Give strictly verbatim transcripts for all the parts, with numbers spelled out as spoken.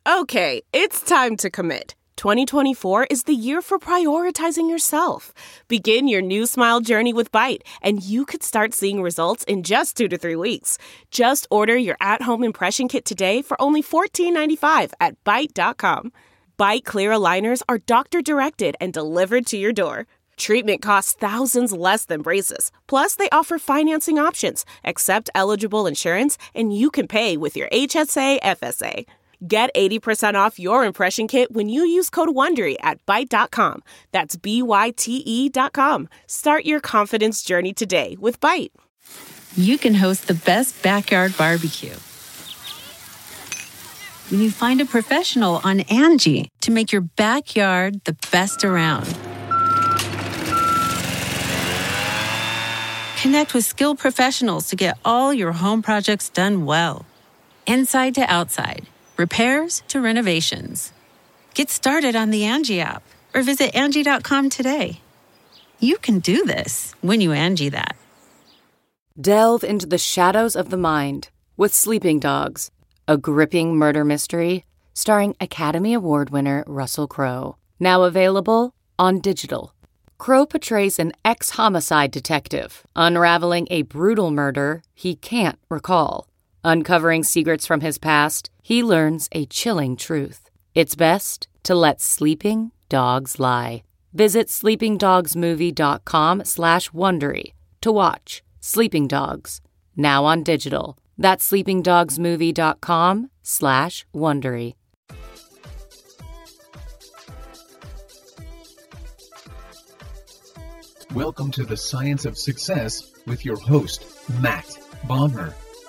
Okay, it's time to commit. twenty twenty-four is the year for prioritizing yourself. Begin your new smile journey with Byte, and you could start seeing results in just two to three weeks. Just order your at-home impression kit today for only fourteen ninety-five at byte dot com. Byte clear aligners are doctor-directed and delivered to your door. Treatment costs thousands less than braces. Plus, they offer financing options, accept eligible insurance, and you can pay with your H S A F S A. Get eighty percent off your impression kit when you use code WONDERY at byte dot com. That's B Y T E dot com. Start your confidence journey today with Byte. You can host the best backyard barbecue when you find a professional on Angie to make your backyard the best around. Connect with skilled professionals to get all your home projects done well. Inside to outside. Repairs to renovations. Get started on the Angie app or visit Angie dot com today. You can do this when you Angie that. Delve into the shadows of the mind with Sleeping Dogs, a gripping murder mystery starring Academy Award winner Russell Crowe. Now available on digital. Crowe portrays an ex-homicide detective unraveling a brutal murder he can't recall. Uncovering secrets from his past, he learns a chilling truth. It's best to let sleeping dogs lie. Visit sleepingdogsmovie.com slash Wondery to watch Sleeping Dogs, now on digital. That's sleepingdogsmovie.com slash Wondery. Welcome to the Science of Success with your host, Matt Bodner.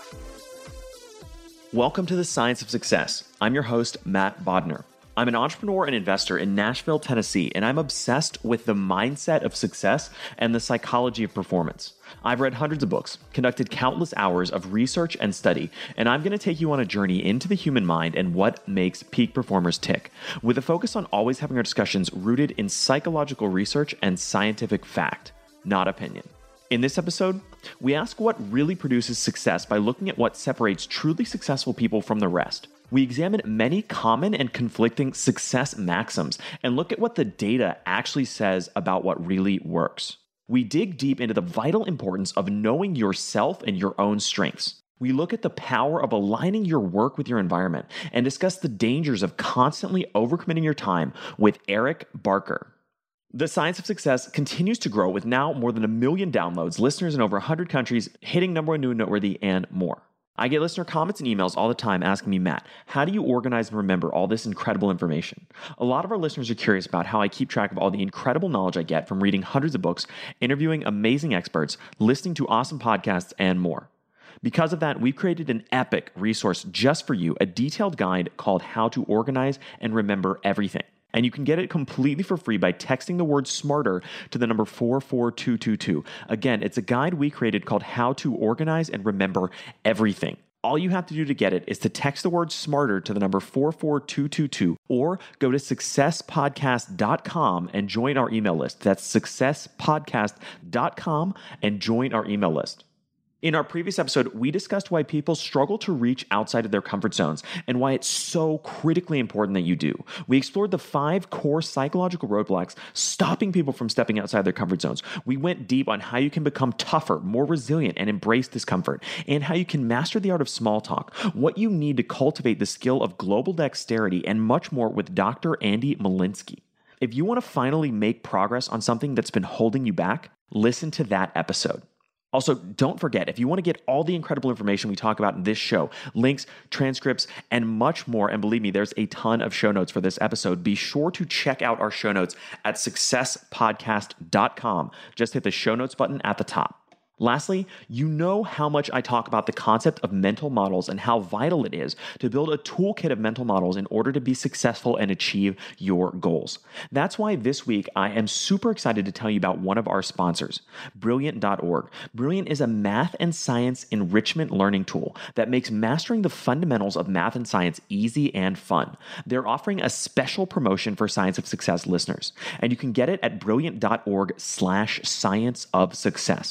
Welcome to the Science of Success. I'm your host, Matt Bodner. I'm an entrepreneur and investor in Nashville, Tennessee, and I'm obsessed with the mindset of success and the psychology of performance. I've read hundreds of books, conducted countless hours of research and study, and I'm going to take you on a journey into the human mind and what makes peak performers tick, with a focus on always having our discussions rooted in psychological research and scientific fact, not opinion. In this episode, we ask what really produces success by looking at what separates truly successful people from the rest. We examine many common and conflicting success maxims and look at what the data actually says about what really works. We dig deep into the vital importance of knowing yourself and your own strengths. We look at the power of aligning your work with your environment and discuss the dangers of constantly overcommitting your time with Eric Barker. The Science of Success continues to grow with now more than a million downloads, listeners in over one hundred countries, hitting number one new and noteworthy, and more. I get listener comments and emails all the time asking me, Matt, how do you organize and remember all this incredible information? A lot of our listeners are curious about how I keep track of all the incredible knowledge I get from reading hundreds of books, interviewing amazing experts, listening to awesome podcasts, and more. Because of that, we've created an epic resource just for you, a detailed guide called How to Organize and Remember Everything. And you can get it completely for free by texting the word SMARTER to the number four four two two two. Again, it's a guide we created called How to Organize and Remember Everything. All you have to do to get it is to text the word SMARTER to the number four four two two two or go to success podcast dot com and join our email list. That's success podcast dot com and join our email list. In our previous episode, we discussed why people struggle to reach outside of their comfort zones and why it's so critically important that you do. We explored the five core psychological roadblocks stopping people from stepping outside their comfort zones. We went deep on how you can become tougher, more resilient, and embrace discomfort, and how you can master the art of small talk, what you need to cultivate the skill of global dexterity, and much more with Doctor Andy Molinsky. If you want to finally make progress on something that's been holding you back, listen to that episode. Also, don't forget, if you want to get all the incredible information we talk about in this show, links, transcripts, and much more, and believe me, there's a ton of show notes for this episode, be sure to check out our show notes at success podcast dot com. Just hit the show notes button at the top. Lastly, you know how much I talk about the concept of mental models and how vital it is to build a toolkit of mental models in order to be successful and achieve your goals. That's why this week I am super excited to tell you about one of our sponsors, Brilliant dot org. Brilliant is a math and science enrichment learning tool that makes mastering the fundamentals of math and science easy and fun. They're offering a special promotion for Science of Success listeners, and you can get it at brilliant dot org slash science of success.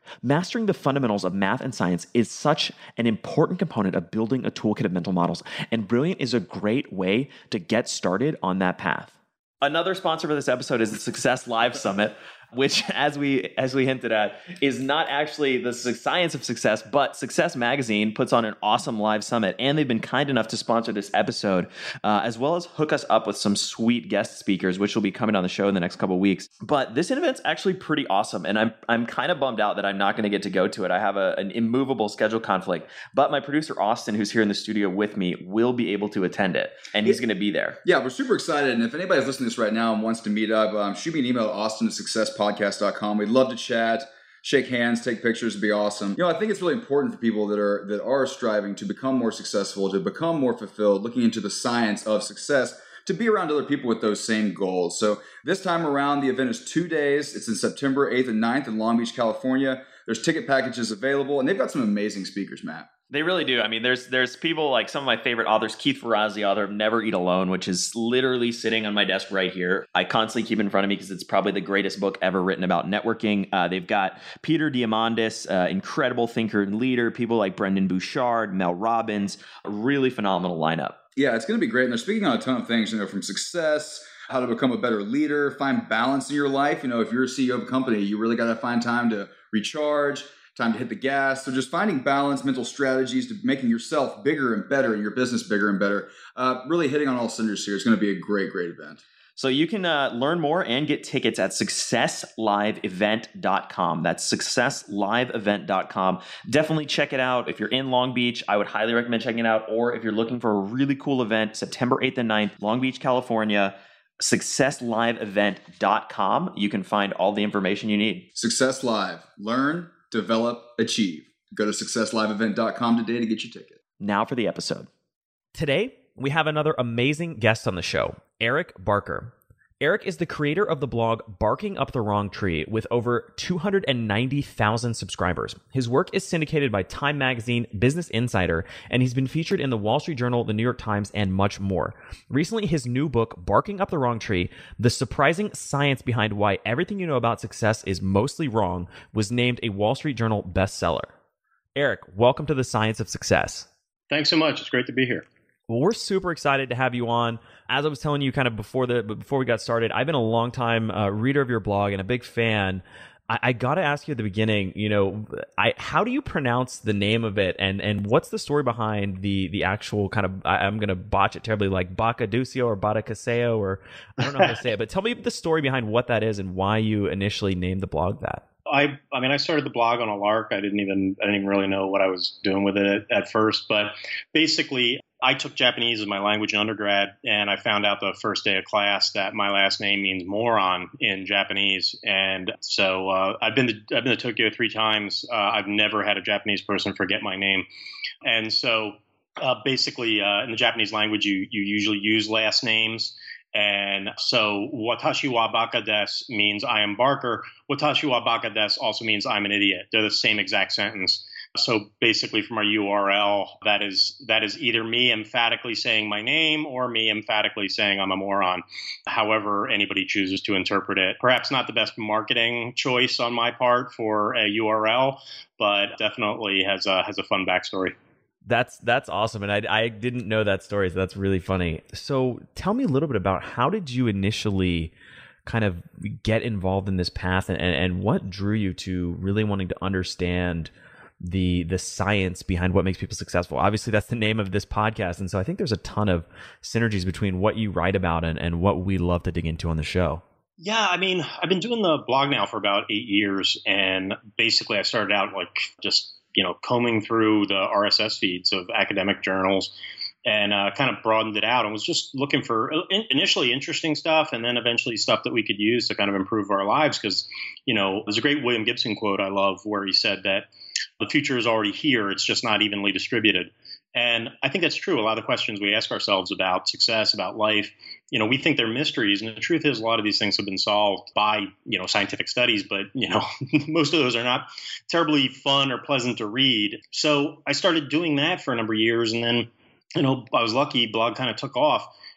Mastering the fundamentals of math and science is such an important component of building a toolkit of mental models, and Brilliant is a great way to get started on that path. Another sponsor for this episode is the Success Live Summit, which, as we as we hinted at, is not actually the science of success, but Success Magazine puts on an awesome live summit, and they've been kind enough to sponsor this episode, uh, as well as hook us up with some sweet guest speakers, which will be coming on the show in the next couple of weeks. But this event's actually pretty awesome, and I'm I'm kind of bummed out that I'm not going to get to go to it. I have a, an immovable schedule conflict, but my producer Austin, who's here in the studio with me, will be able to attend it, and he's going to be there. Yeah, we're super excited, and if anybody's listening to this right now and wants to meet up, um, shoot me an email at austin at success podcast dot com. We'd love to chat, shake hands, take pictures. It'd be awesome. You know, I think it's really important for people that are that are striving to become more successful, to become more fulfilled, looking into the science of success, to be around other people with those same goals. So this time around, the event is two days. It's in September eighth and ninth in Long Beach, California. There's ticket packages available, and they've got some amazing speakers, Matt. They really do. I mean, there's there's people like some of my favorite authors. Keith Ferraz, the author of Never Eat Alone, which is literally sitting on my desk right here. I constantly keep it in front of me because it's probably the greatest book ever written about networking. Uh, they've got Peter Diamandis, uh, incredible thinker and leader. People like Brendan Bouchard, Mel Robbins, a really phenomenal lineup. Yeah, it's going to be great. And they're speaking on a ton of things, you know, from success, how to become a better leader, find balance in your life. You know, if you're a C E O of a company, you really got to find time to recharge, time to hit the gas. So just finding balance, mental strategies to making yourself bigger and better and your business bigger and better. Uh, really hitting on all cylinders here. It's going to be a great, great event. So you can uh, learn more and get tickets at success live event dot com. That's success live event dot com. Definitely check it out. If you're in Long Beach, I would highly recommend checking it out. Or if you're looking for a really cool event, September eighth and ninth, Long Beach, California, success live event dot com. You can find all the information you need. Success Live. Learn, develop, achieve. Go to success live event dot com today to get your ticket. Now for the episode. Today, we have another amazing guest on the show, Eric Barker. Eric is the creator of the blog Barking Up the Wrong Tree with over two hundred ninety thousand subscribers. His work is syndicated by Time Magazine, Business Insider, and he's been featured in the Wall Street Journal, the New York Times, and much more. Recently, his new book, Barking Up the Wrong Tree, The Surprising Science Behind Why Everything You Know About Success is Mostly Wrong, was named a Wall Street Journal bestseller. Eric, welcome to the Science of Success. Thanks so much. It's great to be here. Well, we're super excited to have you on. As I was telling you kind of before the before we got started, I've been a long time uh, reader of your blog and a big fan. I, I got to ask you at the beginning, you know, I how do you pronounce the name of it, and and what's the story behind the the actual kind of, I, I'm going to botch it terribly, like Bacadusio or Batacaseo, or I don't know how to say it, but tell me the story behind what that is and why you initially named the blog that. I I mean, I started the blog on a lark. I didn't even I didn't even really know what I was doing with it at, at first, but basically, I took Japanese as my language in undergrad, and I found out the first day of class that my last name means moron in Japanese. And so uh, I've been to, I've been to Tokyo three times. Uh, I've never had a Japanese person forget my name. And so uh, basically, uh, in the Japanese language, you you usually use last names. And so watashi wa baka desu means I am Barker. Watashi wa baka desu also means I'm an idiot. They're the same exact sentence. So basically from our U R L, that is that is either me emphatically saying my name or me emphatically saying I'm a moron, however anybody chooses to interpret it. Perhaps not the best marketing choice on my part for a U R L, but definitely has a, has a fun backstory. That's that's awesome, and I, I didn't know that story, so that's really funny. So tell me a little bit about how did you initially kind of get involved in this path, and, and, and what drew you to really wanting to understand the the science behind what makes people successful? Obviously, that's the name of this podcast, and so I think there's a ton of synergies between what you write about and, and what we love to dig into on the show. Yeah, I mean, I've been doing the blog now for about eight years, and basically I started out like just, you know, combing through the R S S feeds of academic journals and uh, kind of broadened it out and was just looking for in- initially interesting stuff and then eventually stuff that we could use to kind of improve our lives. Because, you know, there's a great William Gibson quote I love where he said that the future is already here. It's just not evenly distributed. And I think that's true. A lot of the questions we ask ourselves about success, about life, you know, we think they're mysteries. And the truth is a lot of these things have been solved by, you know, scientific studies. But, you know, most of those are not terribly fun or pleasant to read. So I started doing that for a number of years. And then, you know, I was lucky. Blog kind of took off.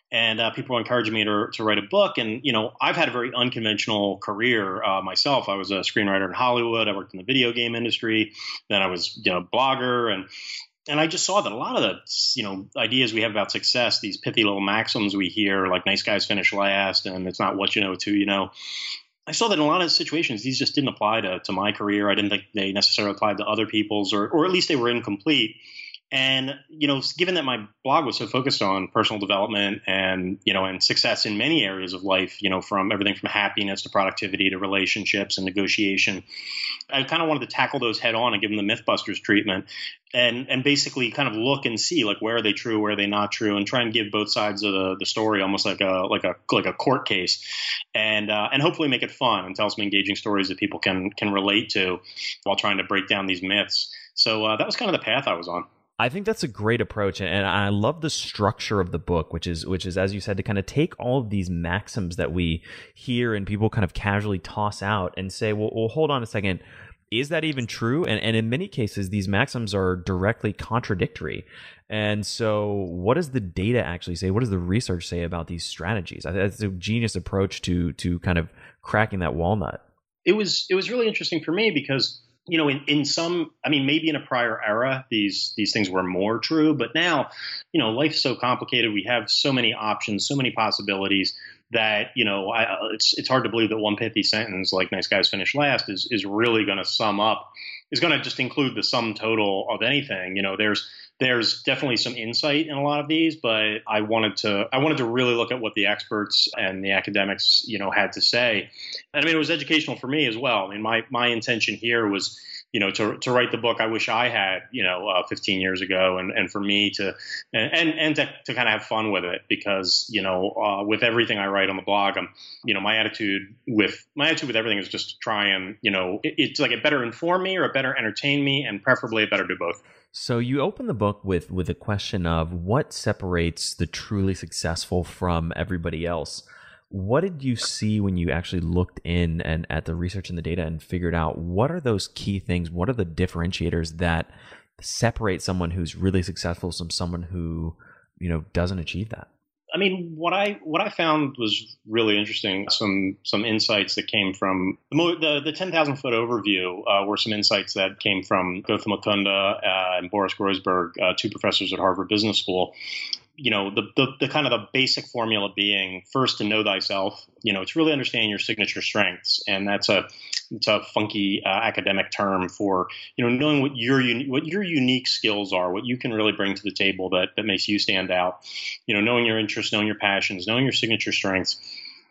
And uh, people were encouraging me to, to write a book. And, you know, I've had a very unconventional career uh, myself. I was a screenwriter in Hollywood. I worked in the video game industry. Then I was, you know, a blogger. And and I just saw that a lot of the, you know, ideas we have about success, these pithy little maxims we hear, like nice guys finish last and it's not what you know, it's who you know. I saw that in a lot of situations, these just didn't apply to, to my career. I didn't think they necessarily applied to other people's, or or at least they were incomplete. And, you know, given that my blog was so focused on personal development and, you know, and success in many areas of life, you know, from everything from happiness to productivity to relationships and negotiation, I kind of wanted to tackle those head on and give them the Mythbusters treatment and and basically kind of look and see, like, where are they true, where are they not true, and try and give both sides of the, the story almost like a like a like a court case, and uh, and hopefully make it fun and tell some engaging stories that people can can relate to while trying to break down these myths. So uh, that was kind of the path I was on. I think that's a great approach, and I love the structure of the book, which is, which is, as you said, to kind of take all of these maxims that we hear and people kind of casually toss out and say, well, well hold on a second, is that even true? And and in many cases, these maxims are directly contradictory. And so what does the data actually say? What does the research say about these strategies? I think that's a genius approach to to kind of cracking that walnut. It was it was really interesting for me because, you know, in, in some, I mean, maybe in a prior era, these these things were more true. But now, you know, life's so complicated. We have so many options, so many possibilities that, you know, I, it's it's hard to believe that one pithy sentence like nice guys finish last is is really going to sum up, is going to just include the sum total of anything. You know, there's there's definitely some insight in a lot of these, but I wanted to I wanted to really look at what the experts and the academics, you know, had to say. And I mean, it was educational for me as well. I mean, my my intention here was, you know, to to write the book I wish I had, you know, uh, fifteen years ago, and, and for me to and and, and to, to kind of have fun with it, because, you know, uh, with everything I write on the blog, I'm, you know, my attitude with my attitude with everything is just to try and, you know, it, it's like it better inform me or it better entertain me, and preferably it better do both. So you open the book with with a question of what separates the truly successful from everybody else. What did you see when you actually looked in and at the research and the data and figured out what are those key things? What are the differentiators that separate someone who's really successful from someone who, you know, doesn't achieve that? I mean, what I what I found was really interesting. Some some insights that came from the the ten thousand foot overview uh, were some insights that came from Gautam Mukunda uh, and Boris Groysberg, uh, two professors at Harvard Business School. You know, the, the the kind of the basic formula being, first, to know thyself. You know, it's really understanding your signature strengths, and that's a it's a funky uh, academic term for, you know, knowing what your what your unique skills are, what you can really bring to the table that that makes you stand out. You know, knowing your interests, knowing your passions, knowing your signature strengths.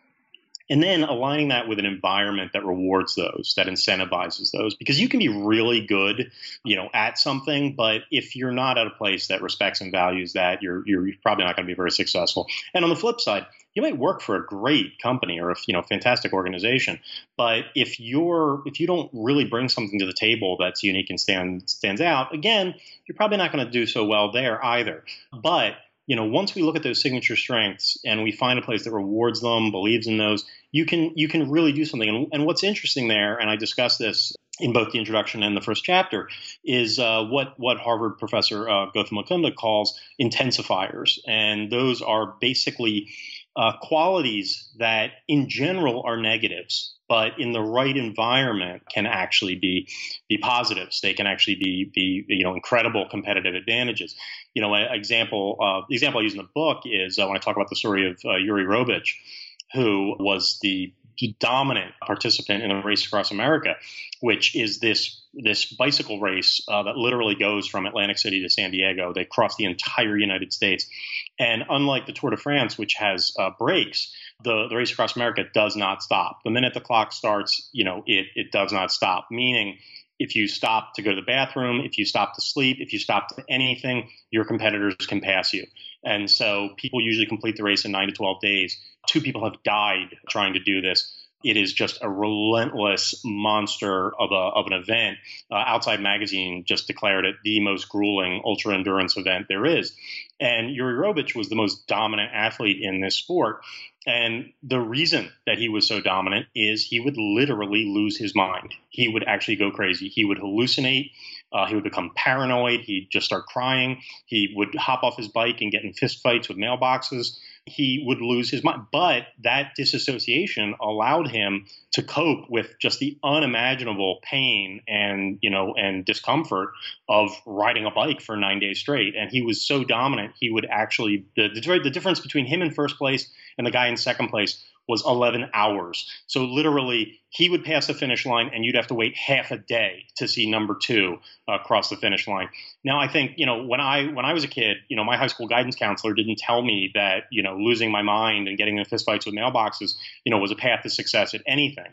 And then aligning that with an environment that rewards those, that incentivizes those, because you can be really good, you know, at something, but if you're not at a place that respects and values that, you're you're probably not going to be very successful. And on the flip side, you might work for a great company or a, you know, fantastic organization, but if you're if you don't really bring something to the table that's unique and stand, stands out, again, you're probably not going to do so well there either. But you know, once we look at those signature strengths and we find a place that rewards them, believes in those, you can you can really do something. And, and what's interesting there, and I discuss this in both the introduction and the first chapter, is uh, what what Harvard professor uh, Gautam Mukunda calls intensifiers, and those are basically uh, qualities that, in general, are negatives, but in the right environment can actually be be positives. They can actually be be you know incredible competitive advantages. You know, an example uh, the example I use in the book is uh, when I talk about the story of uh, Yuri Robich, who was the dominant participant in the Race Across America, which is this this bicycle race uh, that literally goes from Atlantic City to San Diego. They cross the entire United States, and unlike the Tour de France, which has uh, breaks, the, the Race Across America does not stop. The minute the clock starts, you know, it it does not stop. Meaning, if you stop to go to the bathroom, if you stop to sleep, if you stop to anything, your competitors can pass you. And so people usually complete the race in nine to twelve days. Two people have died trying to do this. It is just a relentless monster of a of an event. Uh, Outside Magazine just declared it the most grueling ultra endurance event there is. And Yuri Robich was the most dominant athlete in this sport. And the reason that he was so dominant is he would literally lose his mind. He would actually go crazy. He would hallucinate. Uh, he would become paranoid. He'd just start crying. He would hop off his bike and get in fist fights with mailboxes. he would lose his mind. But that disassociation allowed him to cope with just the unimaginable pain and, you know, and discomfort of riding a bike for nine days straight. And he was so dominant, he would actually, the, the, the difference between him in first place and the guy in second place was eleven hours. So literally, he would pass the finish line and you'd have to wait half a day to see number two uh, cross the finish line. Now, I think, you know, when I when I was a kid, you know, my high school guidance counselor didn't tell me that, you know, losing my mind and getting in fistfights with mailboxes, you know, was a path to success at anything.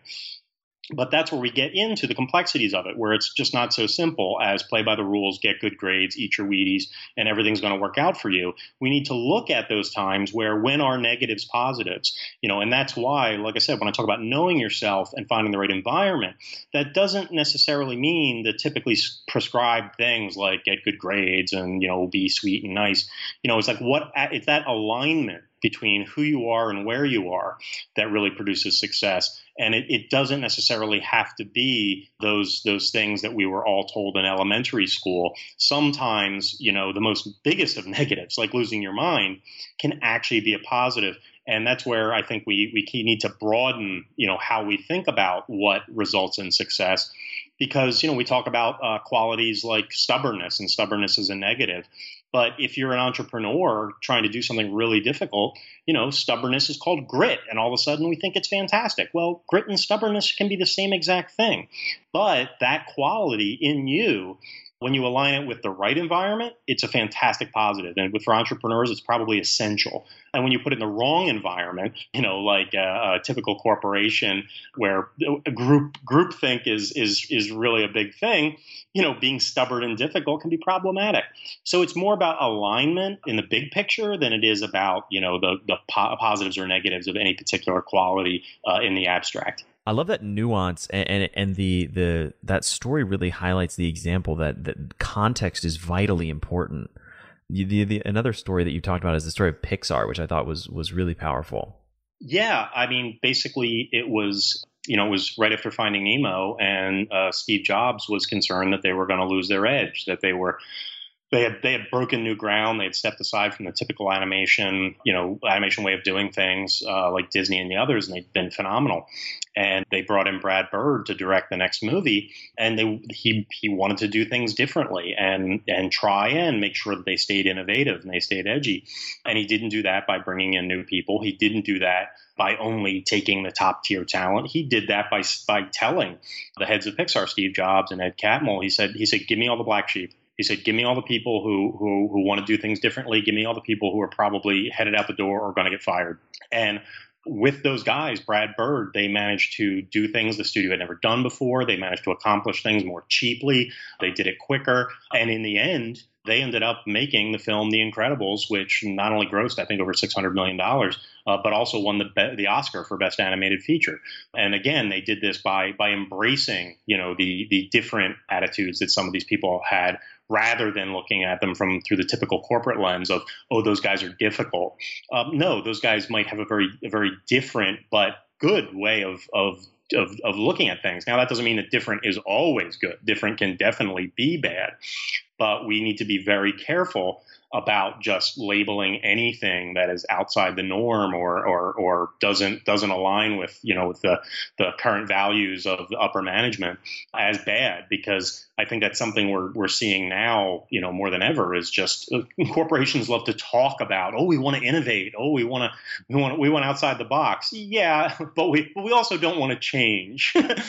But that's where we get into the complexities of it, where it's just not so simple as play by the rules, get good grades, eat your Wheaties, and everything's going to work out for you. We need to look at those times where when are negatives positives, you know, and that's why, like I said, when I talk about knowing yourself and finding the right environment, that doesn't necessarily mean the typically prescribed things like get good grades and, you know, be sweet and nice. You know, it's like what it's that alignment between who you are and where you are that really produces success. And it, it doesn't necessarily have to be those those things that we were all told in elementary school. Sometimes, you know, the most biggest of negatives, like losing your mind, can actually be a positive. And that's where I think we we need to broaden, you know, how we think about what results in success. Because, you know, we talk about uh, qualities like stubbornness, and stubbornness is a negative. But if you're an entrepreneur trying to do something really difficult, you know, stubbornness is called grit. And all of a sudden we think it's fantastic. Well, grit and stubbornness can be the same exact thing. But that quality in you, when you align it with the right environment, it's a fantastic positive. And with for entrepreneurs, it's probably essential. And when you put it in the wrong environment, you know, like a, a typical corporation where a group groupthink is is is really a big thing, you know, being stubborn and difficult can be problematic. So it's more about alignment in the big picture than it is about, you know, the the po- positives or negatives of any particular quality uh, in the abstract. I love that nuance, and and, and the the that story really highlights the example that, that context is vitally important. The, the, the another story that you talked about is the story of Pixar, which I thought was was really powerful. Yeah, I mean, basically, it was you know it was right after Finding Nemo, and uh, Steve Jobs was concerned that they were going to lose their edge, that they were. They had they had broken new ground. They had stepped aside from the typical animation, you know, animation way of doing things uh, like Disney and the others, and they've been phenomenal. And they brought in Brad Bird to direct the next movie, and they he he wanted to do things differently and and try and make sure that they stayed innovative and they stayed edgy. And he didn't do that by bringing in new people. He didn't do that by only taking the top tier talent. He did that by by telling the heads of Pixar, Steve Jobs and Ed Catmull. He said he said, "Give me all the black sheep." He said, give me all the people who, who, who want to do things differently. Give me all the people who are probably headed out the door or going to get fired. And with those guys, Brad Bird, they managed to do things the studio had never done before. They managed to accomplish things more cheaply. They did it quicker. And in the end, they ended up making the film The Incredibles, which not only grossed, I think, over six hundred million dollars, uh, but also won the be- the Oscar for Best Animated Feature. And again, they did this by by embracing, you know, the the different attitudes that some of these people had, rather than looking at them from through the typical corporate lens of, oh, those guys are difficult. Um, no, those guys might have a very a very different but good way of of Of, of looking at things. Now, that doesn't mean that different is always good. Different can definitely be bad, but we need to be very careful about just labeling anything that is outside the norm or or or doesn't doesn't align with, you know, with the the current values of the upper management as bad, because I think that's something we're we're seeing now, you know, more than ever, is just uh, corporations love to talk about, oh, we want to innovate, oh, we want to we want we want outside the box, yeah, but we but we also don't want to change,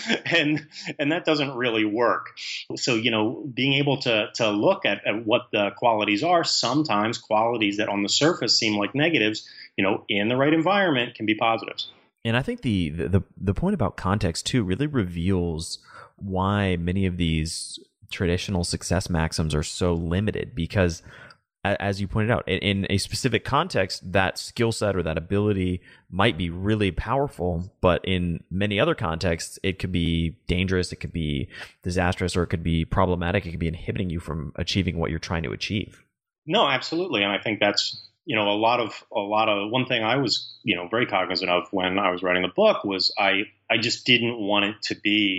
and and that doesn't really work. So, you know, being able to to look at, at what the qualities are, sometimes qualities that on the surface seem like negatives, you know, in the right environment can be positives. And I think the the the point about context too really reveals why many of these traditional success maxims are so limited, because as you pointed out, in a specific context, that skill set or that ability might be really powerful, but in many other contexts, it could be dangerous, it could be disastrous, or it could be problematic. It could be inhibiting you from achieving what you're trying to achieve. No, absolutely. And I think that's, you know, a lot of, a lot of, one thing I was, you know, very cognizant of when I was writing the book was I, I just didn't want it to be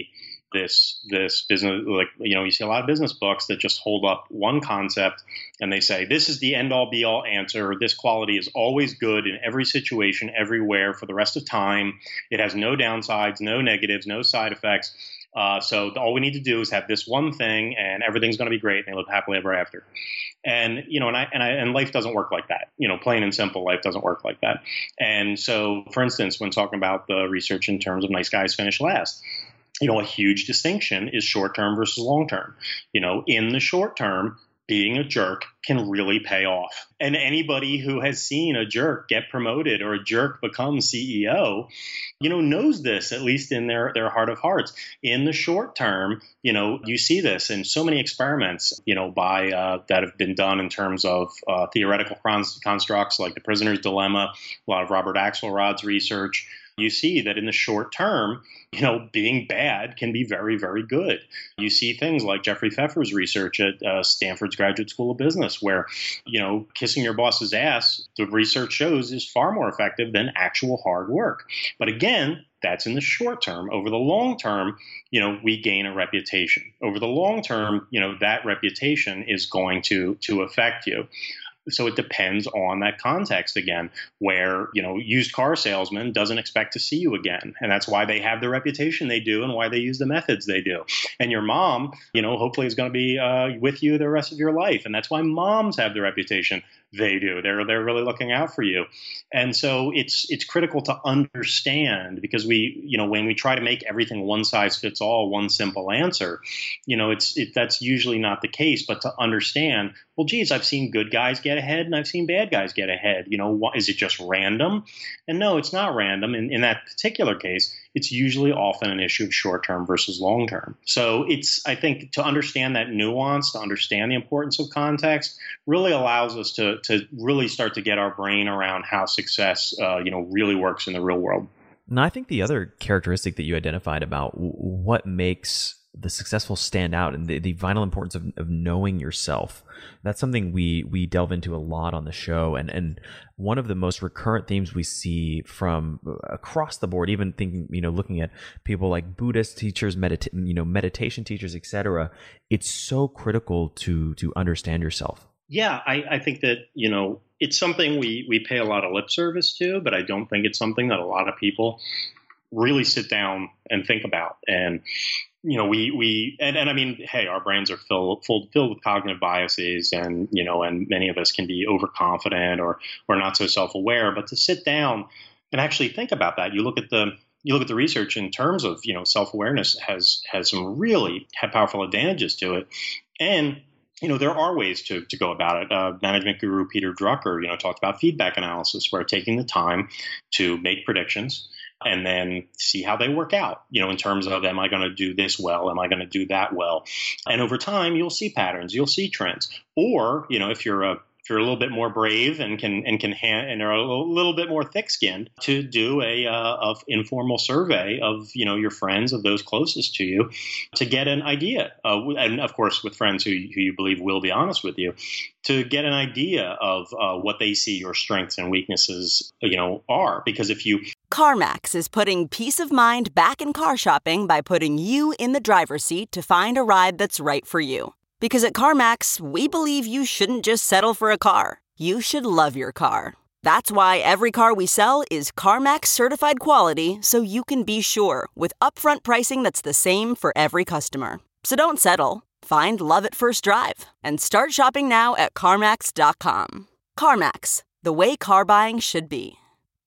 this this business, like, you know, you see a lot of business books that just hold up one concept and they say, this is the end all be all answer. This quality is always good in every situation, everywhere, for the rest of time. It has no downsides, no negatives, no side effects. Uh, so all we need to do is have this one thing, and everything's going to be great, and they live happily ever after. And you know, and I and I and life doesn't work like that. You know, plain and simple, life doesn't work like that. And so, for instance, when talking about the research in terms of nice guys finish last, you know, a huge distinction is short term versus long term. You know, in the short term, being a jerk can really pay off. And anybody who has seen a jerk get promoted or a jerk become C E O, you know, knows this, at least in their, their heart of hearts. In the short term, you know, you see this in so many experiments, you know, by uh, that have been done in terms of uh, theoretical constructs like the prisoner's dilemma, a lot of Robert Axelrod's research. You see that in the short term, you know, being bad can be very, very good. You see things like Jeffrey Pfeffer's research at uh, Stanford's Graduate School of Business, where, you know, kissing your boss's ass, the research shows, is far more effective than actual hard work. But again, that's in the short term. Over the long term, you know, we gain a reputation. Over the long term, you know, that reputation is going to to affect you. So it depends on that context again, where, you know, used car salesman doesn't expect to see you again. And that's why they have the reputation they do and why they use the methods they do. And your mom, you know, hopefully is going to be uh, with you the rest of your life. And that's why moms have the reputation they do. They're they're really looking out for you. And so it's it's critical to understand, because we, you know, when we try to make everything one size fits all, one simple answer, you know, it's it, that's usually not the case. But to understand, well, geez, I've seen good guys get ahead and I've seen bad guys get ahead. You know, what, is it just random? And no, it's not random. In, in that particular case, it's usually often an issue of short-term versus long-term. So it's, I think, to understand that nuance, to understand the importance of context, really allows us to to really start to get our brain around how success, uh, you know, really works in the real world. And I think the other characteristic that you identified about w- what makes the successful stand out and the, the vital importance of, of knowing yourself. That's something we we delve into a lot on the show. And, and one of the most recurrent themes we see from across the board, even thinking, you know, looking at people like Buddhist teachers, medita- you know, meditation teachers, et cetera, it's so critical to to understand yourself. Yeah, I, I think that, you know, it's something we, we pay a lot of lip service to, but I don't think it's something that a lot of people really sit down and think about. And, you know, we, we, and, and I mean, hey, our brains are filled, full, filled with cognitive biases, and, you know, and many of us can be overconfident or, or not so self-aware, but to sit down and actually think about that, you look at the, you look at the research in terms of, you know, self-awareness has, has some really powerful advantages to it. And, you know, there are ways to, to go about it. Uh, management guru Peter Drucker, you know, talked about feedback analysis, where taking the time to make predictions and then see how they work out, you know, in terms of, am I going to do this well? Am I going to do that well? And over time, you'll see patterns, you'll see trends. Or, you know, if you're a If you're a little bit more brave and can and can hand, and are a little, little bit more thick-skinned, to do a uh, of informal survey of, you know, your friends, of those closest to you, to get an idea, uh, and of course with friends who, who you believe will be honest with you, to get an idea of uh, what they see your strengths and weaknesses, you know, are. Because if you CarMax is putting peace of mind back in car shopping by putting you in the driver's seat to find a ride that's right for you. Because at CarMax, we believe you shouldn't just settle for a car. You should love your car. That's why every car we sell is CarMax certified quality, so you can be sure, with upfront pricing that's the same for every customer. So don't settle. Find love at first drive and start shopping now at CarMax dot com. CarMax, the way car buying should be.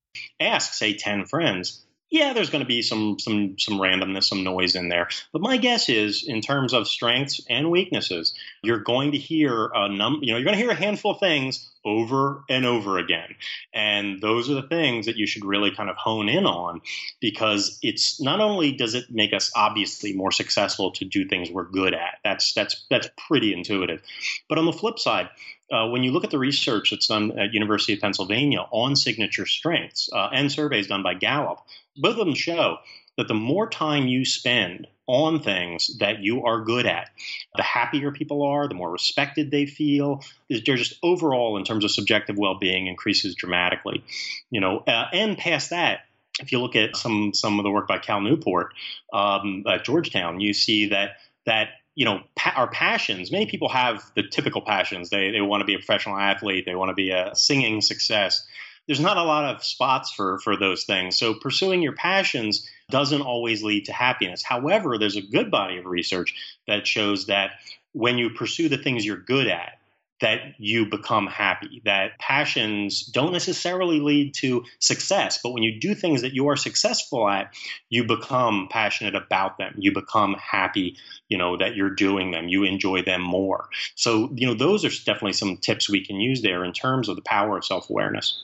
Ask, say, ten friends. Yeah, there's going to be some some some randomness, some noise in there. But my guess is, in terms of strengths and weaknesses, you're going to hear a num you know, you're going to hear a handful of things over and over again. And those are the things that you should really kind of hone in on, because it's not only does it make us obviously more successful to do things we're good at. That's that's that's pretty intuitive. But on the flip side, Uh, when you look at the research that's done at University of Pennsylvania on signature strengths uh, and surveys done by Gallup, both of them show that the more time you spend on things that you are good at, the happier people are, the more respected they feel. They're just overall, in terms of subjective well-being, increases dramatically. You know, uh, and past that, if you look at some some of the work by Cal Newport um, at Georgetown, you see that that you know pa- our passions. Many people have the typical passions. They they want to be a professional athlete. They want to be a singing success. There's not a lot of spots for for those things. So pursuing your passions doesn't always lead to happiness. However, there's a good body of research that shows that when you pursue the things you're good at, that you become happy, that passions don't necessarily lead to success. But when you do things that you are successful at, you become passionate about them. You become happy, you know, that you're doing them. You enjoy them more. So, you know, those are definitely some tips we can use there in terms of the power of self-awareness.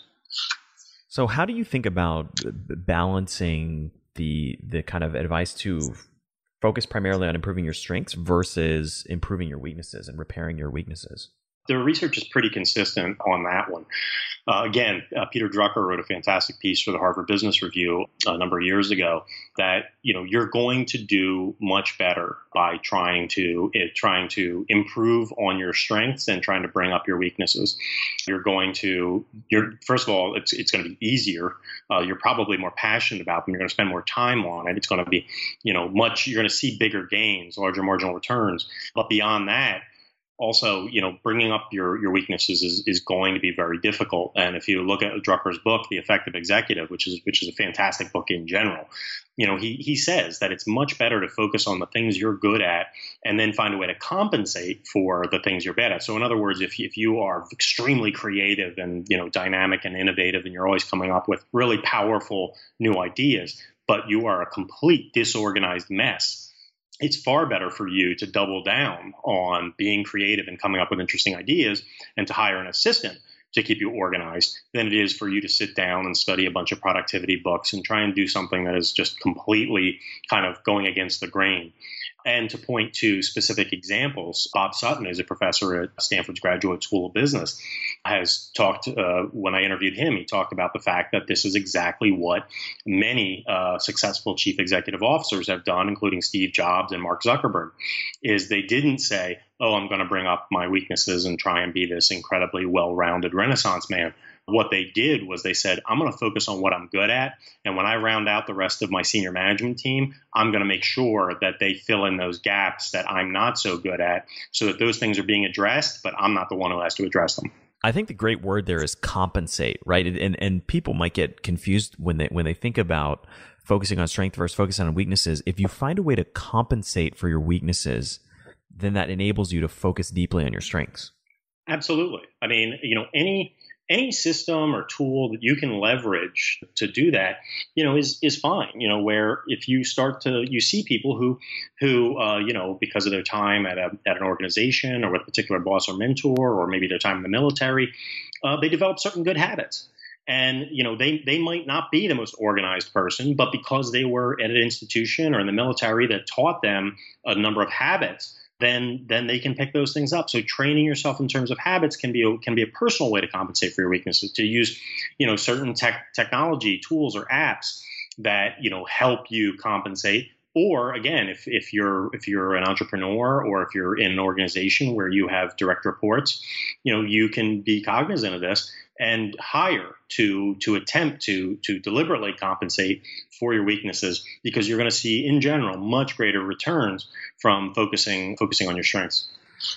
So how do you think about balancing the the kind of advice to focus primarily on improving your strengths versus improving your weaknesses and repairing your weaknesses? The research is pretty consistent on that one. Uh, again, uh, Peter Drucker wrote a fantastic piece for the Harvard Business Review a number of years ago that, you know, you're going to do much better by trying to uh, trying to improve on your strengths and trying to bring up your weaknesses. You're going to, you're first of all, it's it's going to be easier. Uh, you're probably more passionate about them. You're going to spend more time on it. It's going to be, you know, much. You're going to see bigger gains, larger marginal returns. But beyond that, also, you know, bringing up your, your weaknesses is, is going to be very difficult. And if you look at Drucker's book, The Effective Executive, which is which is a fantastic book in general, you know, he he says that it's much better to focus on the things you're good at and then find a way to compensate for the things you're bad at. So in other words, if if you are extremely creative and, you know, dynamic and innovative and you're always coming up with really powerful new ideas, but you are a complete disorganized mess, it's far better for you to double down on being creative and coming up with interesting ideas and to hire an assistant to keep you organized than it is for you to sit down and study a bunch of productivity books and try and do something that is just completely kind of going against the grain. And to point to specific examples, Bob Sutton, who's a professor at Stanford's Graduate School of Business, has talked, uh, when I interviewed him, he talked about the fact that this is exactly what many uh, successful chief executive officers have done, including Steve Jobs and Mark Zuckerberg, is they didn't say, oh, I'm going to bring up my weaknesses and try and be this incredibly well-rounded Renaissance man. What they did was they said, I'm going to focus on what I'm good at. And when I round out the rest of my senior management team, I'm going to make sure that they fill in those gaps that I'm not so good at so that those things are being addressed, but I'm not the one who has to address them. I think the great word there is compensate, right? And and people might get confused when they when they think about focusing on strength versus focusing on weaknesses. If you find a way to compensate for your weaknesses, then that enables you to focus deeply on your strengths. Absolutely. I mean, you know, any any system or tool that you can leverage to do that, you know, is is fine. You know, where if you start to, you see people who, who, uh, you know, because of their time at a at an organization or with a particular boss or mentor, or maybe their time in the military, uh, they develop certain good habits. And, you know, they, they might not be the most organized person, but because they were at an institution or in the military that taught them a number of habits, then then they can pick those things up. So training yourself in terms of habits can be a, can be a personal way to compensate for your weaknesses, to use, you know, certain tech technology tools or apps that, you know, help you compensate. Or again, if, if you're if you're an entrepreneur or if you're in an organization where you have direct reports, you know, you can be cognizant of this and hire to to attempt to to deliberately compensate for your weaknesses, because you're going to see in general much greater returns from focusing focusing on your strengths.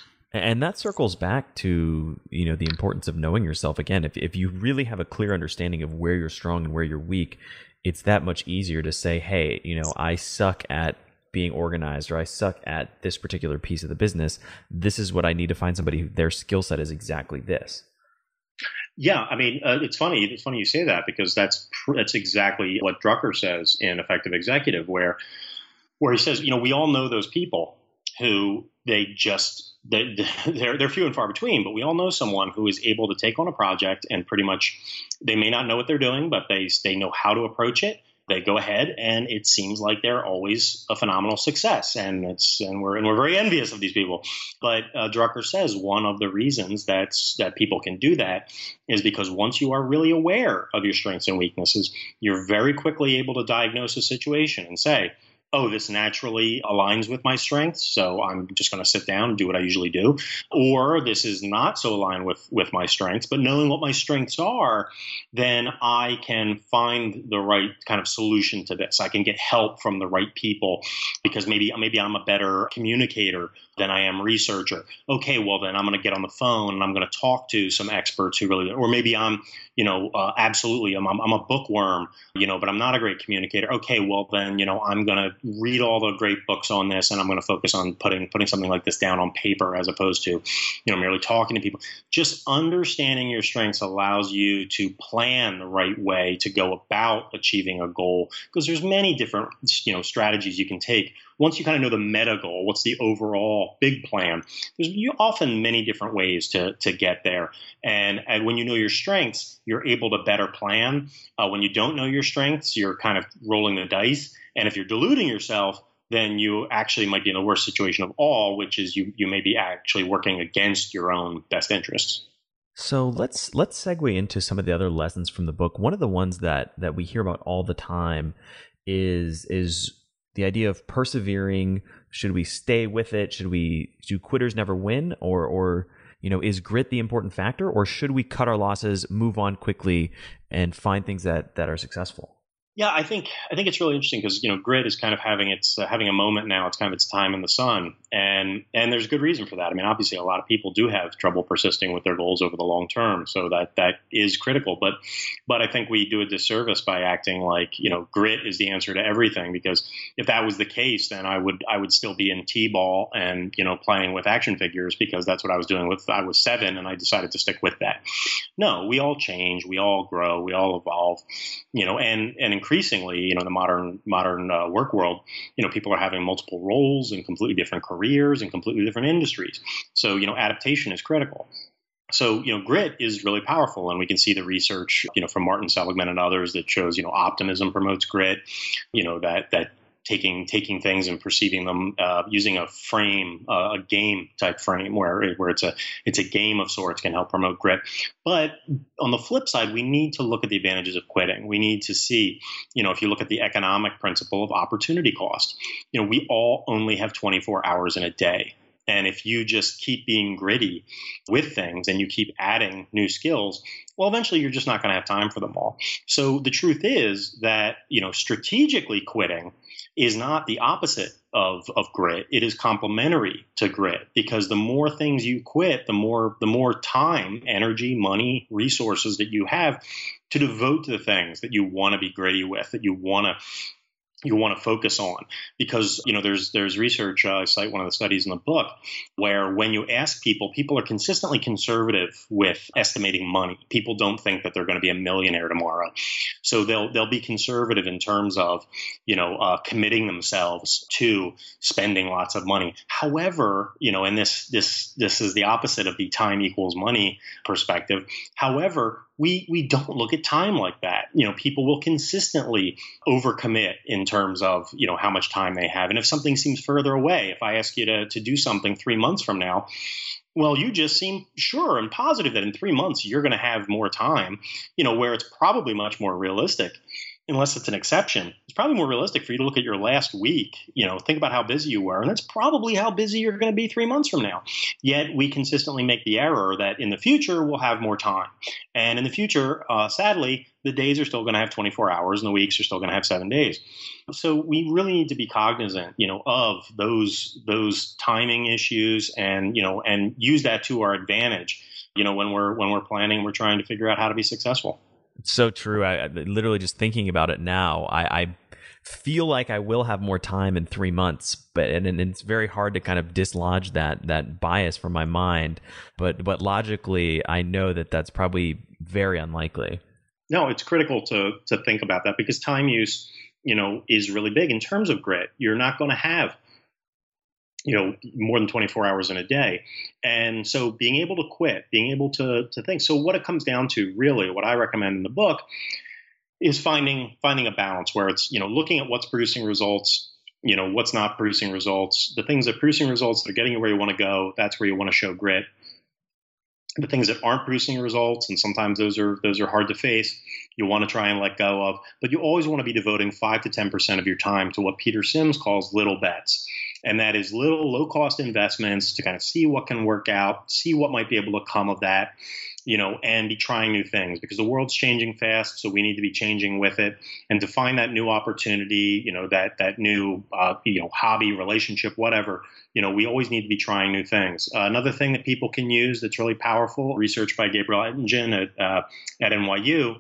And that circles back to, you know, the importance of knowing yourself. Again, if if you really have a clear understanding of where you're strong and where you're weak, it's that much easier to say, hey, you know, I suck at being organized, or I suck at this particular piece of the business. This is what I need to find somebody who their skill set is exactly this. Yeah, I mean, uh, it's funny. It's funny you say that, because that's pr- that's exactly what Drucker says in Effective Executive, where where he says, you know, we all know those people who they just they, they're they're few and far between, but we all know someone who is able to take on a project and pretty much, they may not know what they're doing, but they they know how to approach it. They go ahead, and it seems like they're always a phenomenal success, and it's and we're and we're very envious of these people. But uh, Drucker says one of the reasons that's that people can do that is because once you are really aware of your strengths and weaknesses, you're very quickly able to diagnose a situation and say, oh, this naturally aligns with my strengths, so I'm just going to sit down and do what I usually do. Or this is not so aligned with, with my strengths, but knowing what my strengths are, then I can find the right kind of solution to this. I can get help from the right people because maybe, maybe I'm a better communicator than I am researcher. Okay, well, then I'm going to get on the phone and I'm going to talk to some experts who really, or maybe I'm, you know, uh, absolutely, I'm, I'm a bookworm, you know, but I'm not a great communicator. Okay, well, then, you know, I'm going to read all the great books on this and I'm going to focus on putting, putting something like this down on paper as opposed to, you know, merely talking to people. Just understanding your strengths allows you to plan the right way to go about achieving a goal, because there's many different, you know, strategies you can take. Once you kind of know the meta goal, what's the overall big plan, there's often many different ways to, to get there. And, and when you know your strengths, you're able to better plan. Uh, when you don't know your strengths, you're kind of rolling the dice. And if you're deluding yourself, then you actually might be in the worst situation of all, which is you, you may be actually working against your own best interests. So let's let's segue into some of the other lessons from the book. One of the ones that that we hear about all the time is is the idea of persevering. Should we stay with it? Should we do quitters never win? Or or you know, is grit the important factor? Or should we cut our losses, move on quickly, and find things that that are successful? Yeah, I think I think it's really interesting because, you know, grit is kind of having its uh, having a moment now. It's kind of its time in the sun, and and there's good reason for that. I mean, obviously, a lot of people do have trouble persisting with their goals over the long term, so that that is critical. But but I think we do a disservice by acting like, you know, grit is the answer to everything. Because if that was the case, then I would I would still be in T-ball and, you know, playing with action figures, because that's what I was doing with I was seven, and I decided to stick with that. No, we all change, we all grow, we all evolve, you know, and and increasingly, you know, the modern modern uh, work world, you know, people are having multiple roles and completely different careers and completely different industries. So, you know, adaptation is critical. So, you know, grit is really powerful, and we can see the research, you know, from Martin Seligman and others that shows, you know, optimism promotes grit, you know, that that taking taking things and perceiving them uh, using a frame, uh, a game type frame where where it's a it's a game of sorts can help promote grit. But on the flip side, we need to look at the advantages of quitting. We need to see, you know, if you look at the economic principle of opportunity cost, you know, we all only have twenty-four hours in a day. And if you just keep being gritty with things and you keep adding new skills, well, eventually you're just not going to have time for them all. So the truth is that, you know, strategically quitting is not the opposite of, of grit. It is complementary to grit, because the more things you quit, the more the more time, energy, money, resources that you have to devote to the things that you want to be gritty with, that you want to you want to focus on. Because, you know, there's there's research, uh, I cite one of the studies in the book, where when you ask people, people are consistently conservative with estimating money. People don't think that they're going to be a millionaire tomorrow. So they'll they'll be conservative in terms of, you know, uh, committing themselves to spending lots of money. However, you know, and this this this is the opposite of the time equals money perspective. However, we we don't look at time like that. You know, people will consistently overcommit in terms of, you know, how much time they have. And if something seems further away, if I ask you to to do something three months from now, well, you just seem sure and positive that in three months you're going to have more time, you know, where it's probably much more realistic. Unless it's an exception, it's probably more realistic for you to look at your last week, you know, think about how busy you were. And that's probably how busy you're going to be three months from now. Yet we consistently make the error that in the future we'll have more time. And in the future, uh, sadly, the days are still going to have twenty-four hours and the weeks are still going to have seven days. So we really need to be cognizant, you know, of those those timing issues and, you know, and use that to our advantage, you know, when we're when we're planning, we're trying to figure out how to be successful. It's so true. I, I literally just thinking about it now, I, I feel like I will have more time in three months, but and, and it's very hard to kind of dislodge that that bias from my mind. But but logically, I know that that's probably very unlikely. No, it's critical to to think about that, because time use, you know, is really big in terms of grit. You're not going to have, you know, more than twenty-four hours in a day. And so being able to quit, being able to to think. So what it comes down to, really, what I recommend in the book is finding finding a balance where it's, you know, looking at what's producing results, you know, what's not producing results, the things that are producing results that are getting you where you want to go. That's where you want to show grit. the things that aren't producing results, and sometimes those are those are hard to face, you want to try and let go of. But you always want to be devoting five to ten percent of your time to what Peter Sims calls little bets. And that is little low-cost investments to kind of see what can work out, see what might be able to come of that, you know, and be trying new things, because the world's changing fast, so we need to be changing with it. And to find that new opportunity, you know, that that new, uh, you know, hobby, relationship, whatever, you know, we always need to be trying new things. Uh, another thing that people can use that's really powerful, research by Gabrielle Ettingen at uh, at N Y U.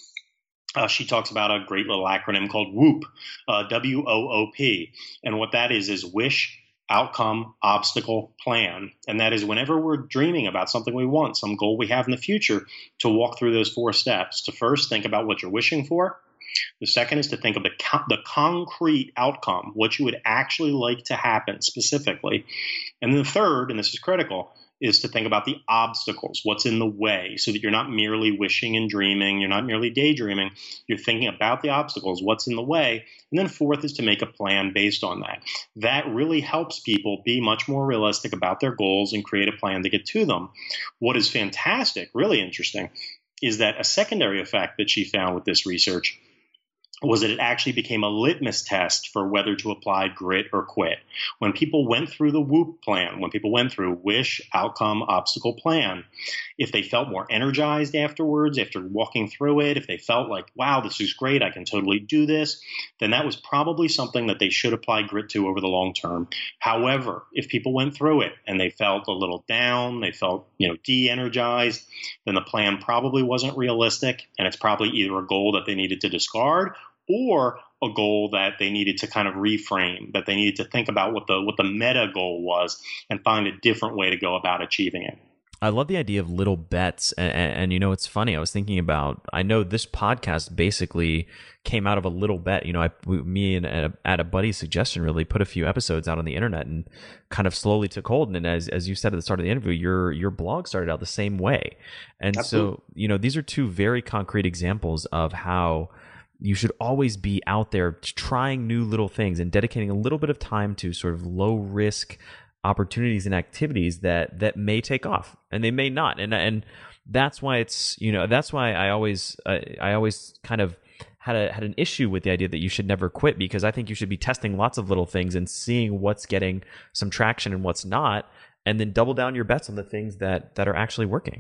Uh, she talks about a great little acronym called WOOP, uh, W O O P. And what that is, is wish, outcome, obstacle, plan. And that is whenever we're dreaming about something we want, some goal we have in the future, to walk through those four steps. To first think about what you're wishing for. The second is to think of the, co- the concrete outcome, what you would actually like to happen specifically. And then the third, and this is critical, is to think about the obstacles, what's in the way, so that you're not merely wishing and dreaming, you're not merely daydreaming, you're thinking about the obstacles, what's in the way. And then fourth is to make a plan based on that. That really helps people be much more realistic about their goals and create a plan to get to them. What is fantastic, really interesting, is that a secondary effect that she found with this research was that it actually became a litmus test for whether to apply grit or quit. When people went through the WOOP plan, when people went through wish, outcome, obstacle, plan, if they felt more energized afterwards, after walking through it, if they felt like, wow, this is great, I can totally do this, then that was probably something that they should apply grit to over the long term. However, if people went through it and they felt a little down, they felt, you know, de-energized, then the plan probably wasn't realistic, and it's probably either a goal that they needed to discard or a goal that they needed to kind of reframe, that they needed to think about what the what the meta goal was and find a different way to go about achieving it. I love the idea of little bets. And, and, and, you know, it's funny. I was thinking about, I know this podcast basically came out of a little bet. You know, I, me and at a, at a buddy's suggestion, really put a few episodes out on the internet and kind of slowly took hold. And as as you said at the start of the interview, your your blog started out the same way. And Absolutely. So, you know, these are two very concrete examples of how you should always be out there trying new little things and dedicating a little bit of time to sort of low risk opportunities and activities that that may take off and they may not. And and that's why it's, you know, that's why I always uh, I always kind of had a had an issue with the idea that you should never quit, because I think you should be testing lots of little things and seeing what's getting some traction and what's not, and then double down your bets on the things that that are actually working.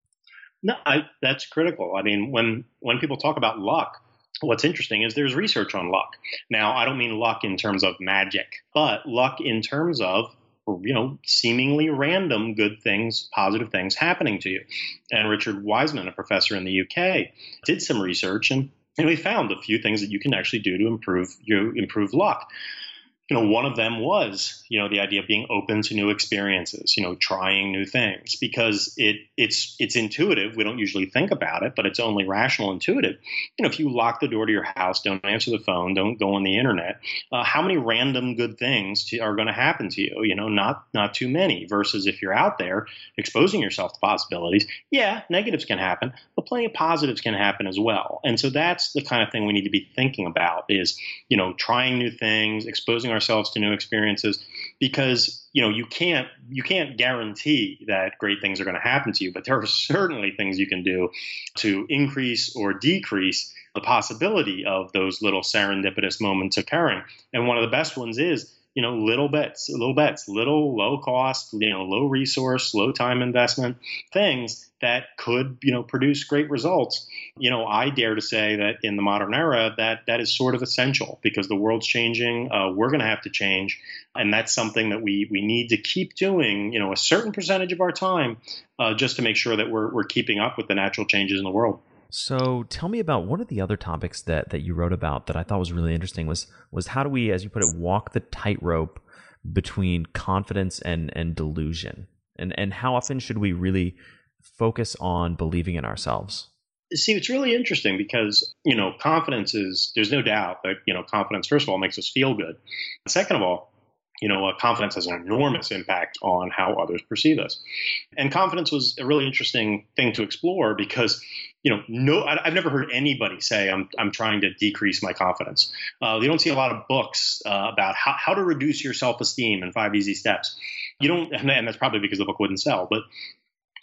No, I, that's critical. I mean, when when people talk about luck, what's interesting is there's research on luck. Now, I don't mean luck in terms of magic, but luck in terms of, you know, seemingly random good things, positive things happening to you. And Richard Wiseman, a professor in the U K, did some research and, and we found a few things that you can actually do to improve you improve luck. You know, one of them was, you know, the idea of being open to new experiences, you know, trying new things, because it it's it's intuitive. We don't usually think about it, but it's only rational, intuitive. You know, if you lock the door to your house, don't answer the phone, don't go on the internet, uh, how many random good things to, are going to happen to you? You know, not not too many. Versus if you're out there exposing yourself to possibilities, yeah, negatives can happen, but plenty of positives can happen as well. And so that's the kind of thing we need to be thinking about is, you know, trying new things, exposing ourselves to new experiences, because, you know, you can't you can't guarantee that great things are going to happen to you, but there are certainly things you can do to increase or decrease the possibility of those little serendipitous moments occurring. And one of the best ones is, you know, little bets, little bets, little low cost, you know, low resource, low time investment things that could, you know, produce great results. You know, I dare to say that in the modern era, that that is sort of essential, because the world's changing. Uh, we're going to have to change. And that's something that we we need to keep doing, you know, a certain percentage of our time uh, just to make sure that we're we're keeping up with the natural changes in the world. So tell me about one of the other topics that, that you wrote about that I thought was really interesting was was how do we, as you put it, walk the tightrope between confidence and, and delusion? And and how often should we really focus on believing in ourselves? See, it's really interesting because, you know, confidence is, there's no doubt that, you know, confidence, first of all, makes us feel good. Second of all, you know, uh, confidence has an enormous impact on how others perceive us. And confidence was a really interesting thing to explore because, you know, no, I, I've never heard anybody say I'm I'm trying to decrease my confidence. Uh, you don't see a lot of books uh, about how, how to reduce your self-esteem in five easy steps. You don't, and that's probably because the book wouldn't sell, but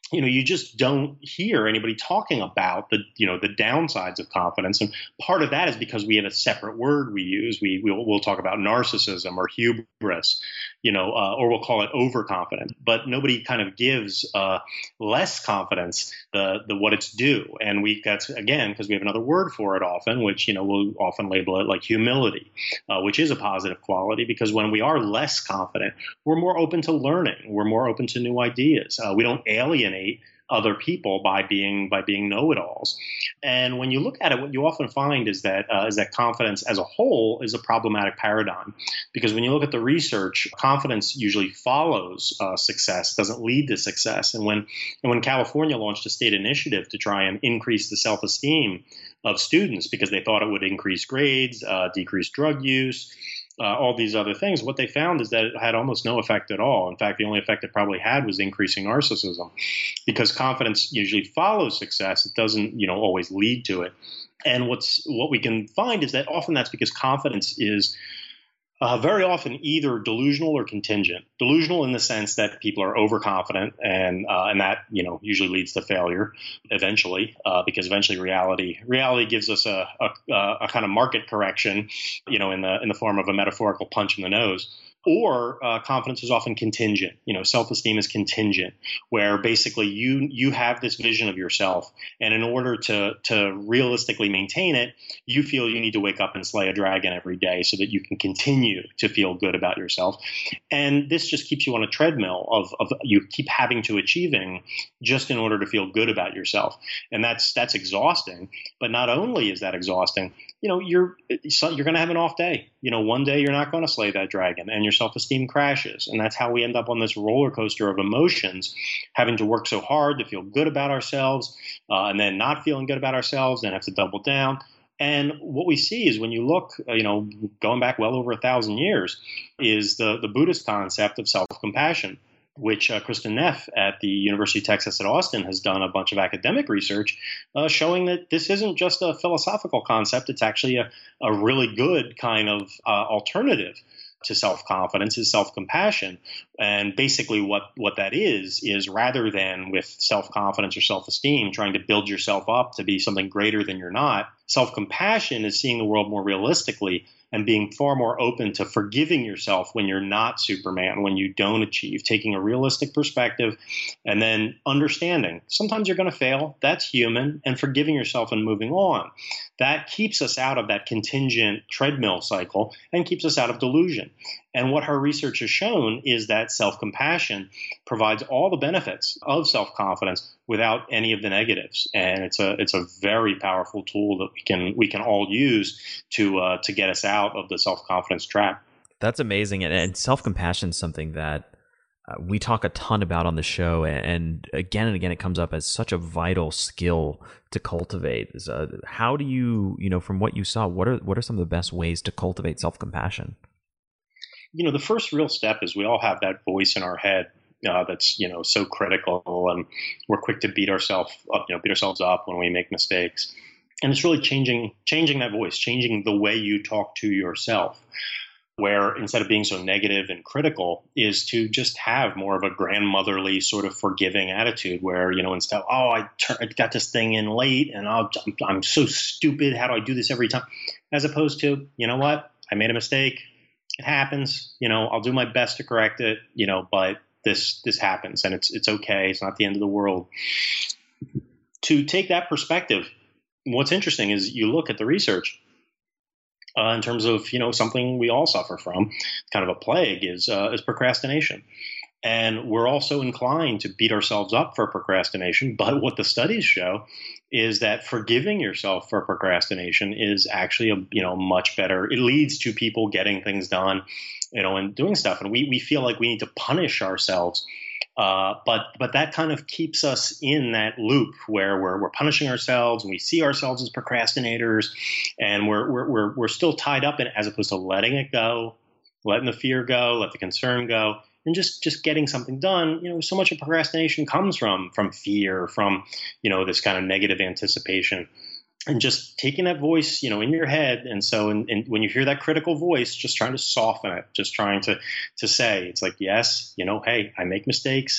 you know, you just don't hear anybody talking about the, you know, the downsides of confidence. And part of that is because we have a separate word we use. We, we'll, we'll talk about narcissism or hubris, you know, uh, or we'll call it overconfident, but nobody kind of gives uh, less confidence the, the what it's due. And we, that's again, because we have another word for it often, which, you know, we'll often label it like humility, uh, which is a positive quality, because when we are less confident, we're more open to learning. We're more open to new ideas. Uh, we don't alienate other people by being by being know-it-alls. And when you look at it, what you often find is that uh, is that confidence as a whole is a problematic paradigm, because when you look at the research, confidence usually follows uh, success, doesn't lead to success. And when and when California launched a state initiative to try and increase the self-esteem of students because they thought it would increase grades, uh, decrease drug use, Uh, all these other things, what they found is that it had almost no effect at all. In fact, the only effect it probably had was increasing narcissism, because confidence usually follows success. It doesn't, you know, always lead to it. And what's what we can find is that often that's because confidence is Uh, very often either delusional or contingent. Delusional in the sense that people are overconfident, and uh, and that, you know, usually leads to failure eventually, uh, because eventually reality reality gives us a, a a kind of market correction, you know, in the in the form of a metaphorical punch in the nose. Or uh, confidence is often contingent. You know, self-esteem is contingent, where basically you you have this vision of yourself, and in order to to realistically maintain it, you feel you need to wake up and slay a dragon every day so that you can continue to feel good about yourself. And this just keeps you on a treadmill of of you keep having to achieving just in order to feel good about yourself, and that's that's exhausting. But not only is that exhausting, you know, you're you're going to have an off day. You know, one day you're not going to slay that dragon, and your self-esteem crashes. And that's how we end up on this roller coaster of emotions, having to work so hard to feel good about ourselves, uh, and then not feeling good about ourselves, and have to double down. And what we see is when you look, you know, going back well over a thousand years, is the, the Buddhist concept of self-compassion, which uh, Kristen Neff at the University of Texas at Austin has done a bunch of academic research uh, showing that this isn't just a philosophical concept. It's actually a, a really good kind of uh, alternative to self-confidence, is self-compassion. And basically what, what that is, is rather than with self-confidence or self-esteem, trying to build yourself up to be something greater than you're not, self-compassion is seeing the world more realistically and being far more open to forgiving yourself when you're not Superman, when you don't achieve, taking a realistic perspective, and then understanding sometimes you're going to fail. That's human, and forgiving yourself and moving on. That keeps us out of that contingent treadmill cycle and keeps us out of delusion. And what her research has shown is that self-compassion provides all the benefits of self-confidence without any of the negatives, and it's a it's a very powerful tool that we can we can all use to uh, to get us out of the self-confidence trap. That's amazing, and, and self-compassion is something that uh, we talk a ton about on the show, and again and again it comes up as such a vital skill to cultivate. Uh, how do you you know from what you saw, what are what are some of the best ways to cultivate self-compassion? You know, the first real step is we all have that voice in our head uh, that's, you know, so critical, and we're quick to beat ourselves up, you know, beat ourselves up when we make mistakes. And it's really changing, changing that voice, changing the way you talk to yourself, where instead of being so negative and critical is to just have more of a grandmotherly sort of forgiving attitude where, you know, instead of, oh, I, tur- I got this thing in late and I'll, I'm, I'm so stupid. How do I do this every time? As opposed to, you know what, I made a mistake. It happens, you know, I'll do my best to correct it, you know, but this, this happens and it's, it's okay. It's not the end of the world. To take that perspective, what's interesting is you look at the research uh, in terms of, you know, something we all suffer from, kind of a plague is, uh, is procrastination. And we're also inclined to beat ourselves up for procrastination. But what the studies show is that forgiving yourself for procrastination is actually a, you know, much better. It leads to people getting things done, you know, and doing stuff. And we, we feel like we need to punish ourselves. Uh, but but that kind of keeps us in that loop where we're we're punishing ourselves and we see ourselves as procrastinators, and we're we're we're, we're still tied up in it, as opposed to letting it go, letting the fear go, let the concern go. And just, just getting something done. You know, so much of procrastination comes from from fear, from, you know, this kind of negative anticipation, and just taking that voice, you know, in your head. And so, in, in, when you hear that critical voice, just trying to soften it, just trying to to say, it's like, yes, you know, hey, I make mistakes.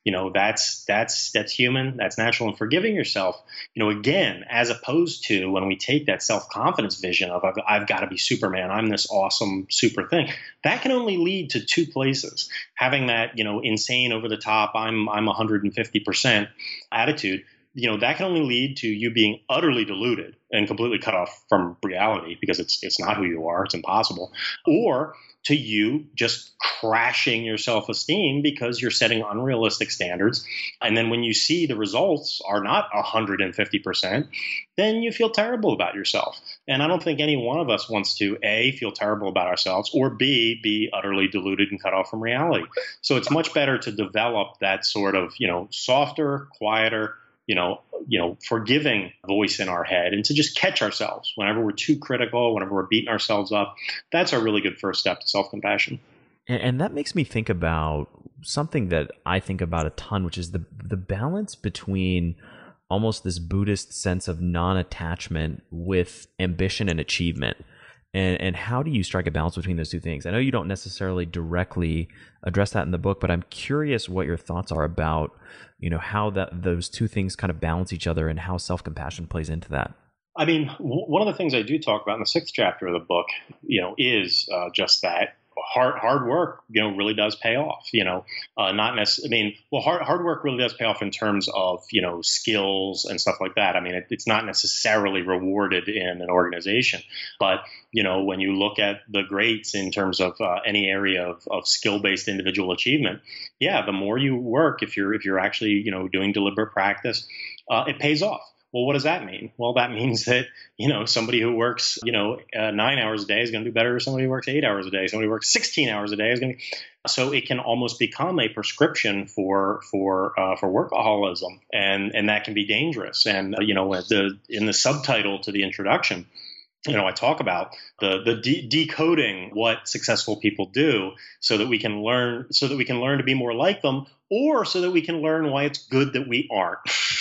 You know, that's that's that's human, that's natural. And forgiving yourself, you know, again, as opposed to when we take that self-confidence vision of I've, I've got to be Superman, I'm this awesome super thing, that can only lead to two places. Having that, you know, insane over the top, I'm I'm one hundred fifty percent attitude, you know, that can only lead to you being utterly deluded and completely cut off from reality because it's it's not who you are, it's impossible. Or to you just crashing your self-esteem because you're setting unrealistic standards. And then when you see the results are not one hundred fifty percent, then you feel terrible about yourself. And I don't think any one of us wants to, A, feel terrible about ourselves, or B, be utterly deluded and cut off from reality. So it's much better to develop that sort of, you know, softer, quieter, you know, you know, forgiving voice in our head, and to just catch ourselves whenever we're too critical, whenever we're beating ourselves up. That's a really good first step to self-compassion. And, and that makes me think about something that I think about a ton, which is the the balance between almost this Buddhist sense of non-attachment with ambition and achievement. And and how do you strike a balance between those two things? I know you don't necessarily directly address that in the book, but I'm curious what your thoughts are about, you know, how that those two things kind of balance each other and how self-compassion plays into that. I mean, w- one of the things I do talk about in the sixth chapter of the book, you know, is uh, just that. Hard hard work, you know, really does pay off. You know, uh, not necessarily. I mean, well, hard hard work really does pay off in terms of, you know, skills and stuff like that. I mean, it, it's not necessarily rewarded in an organization, but you know, when you look at the greats in terms of uh, any area of, of skill based individual achievement, yeah, the more you work, if you're if you're actually, you know, doing deliberate practice, uh, it pays off. Well, what does that mean? Well, that means that, you know, somebody who works, you know, uh, nine hours a day is going to do better than somebody who works eight hours a day. Somebody who works sixteen hours a day is going to. So it can almost become a prescription for for uh, for workaholism, and and that can be dangerous. And uh, you know, the in the subtitle to the introduction, you know, I talk about the the de- decoding what successful people do, so that we can learn, so that we can learn to be more like them, or so that we can learn why it's good that we aren't.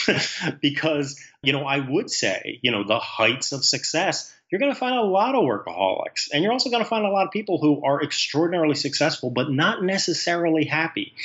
Because, you know, I would say, you know, the heights of success, you're going to find a lot of workaholics, and you're also going to find a lot of people who are extraordinarily successful, but not necessarily happy.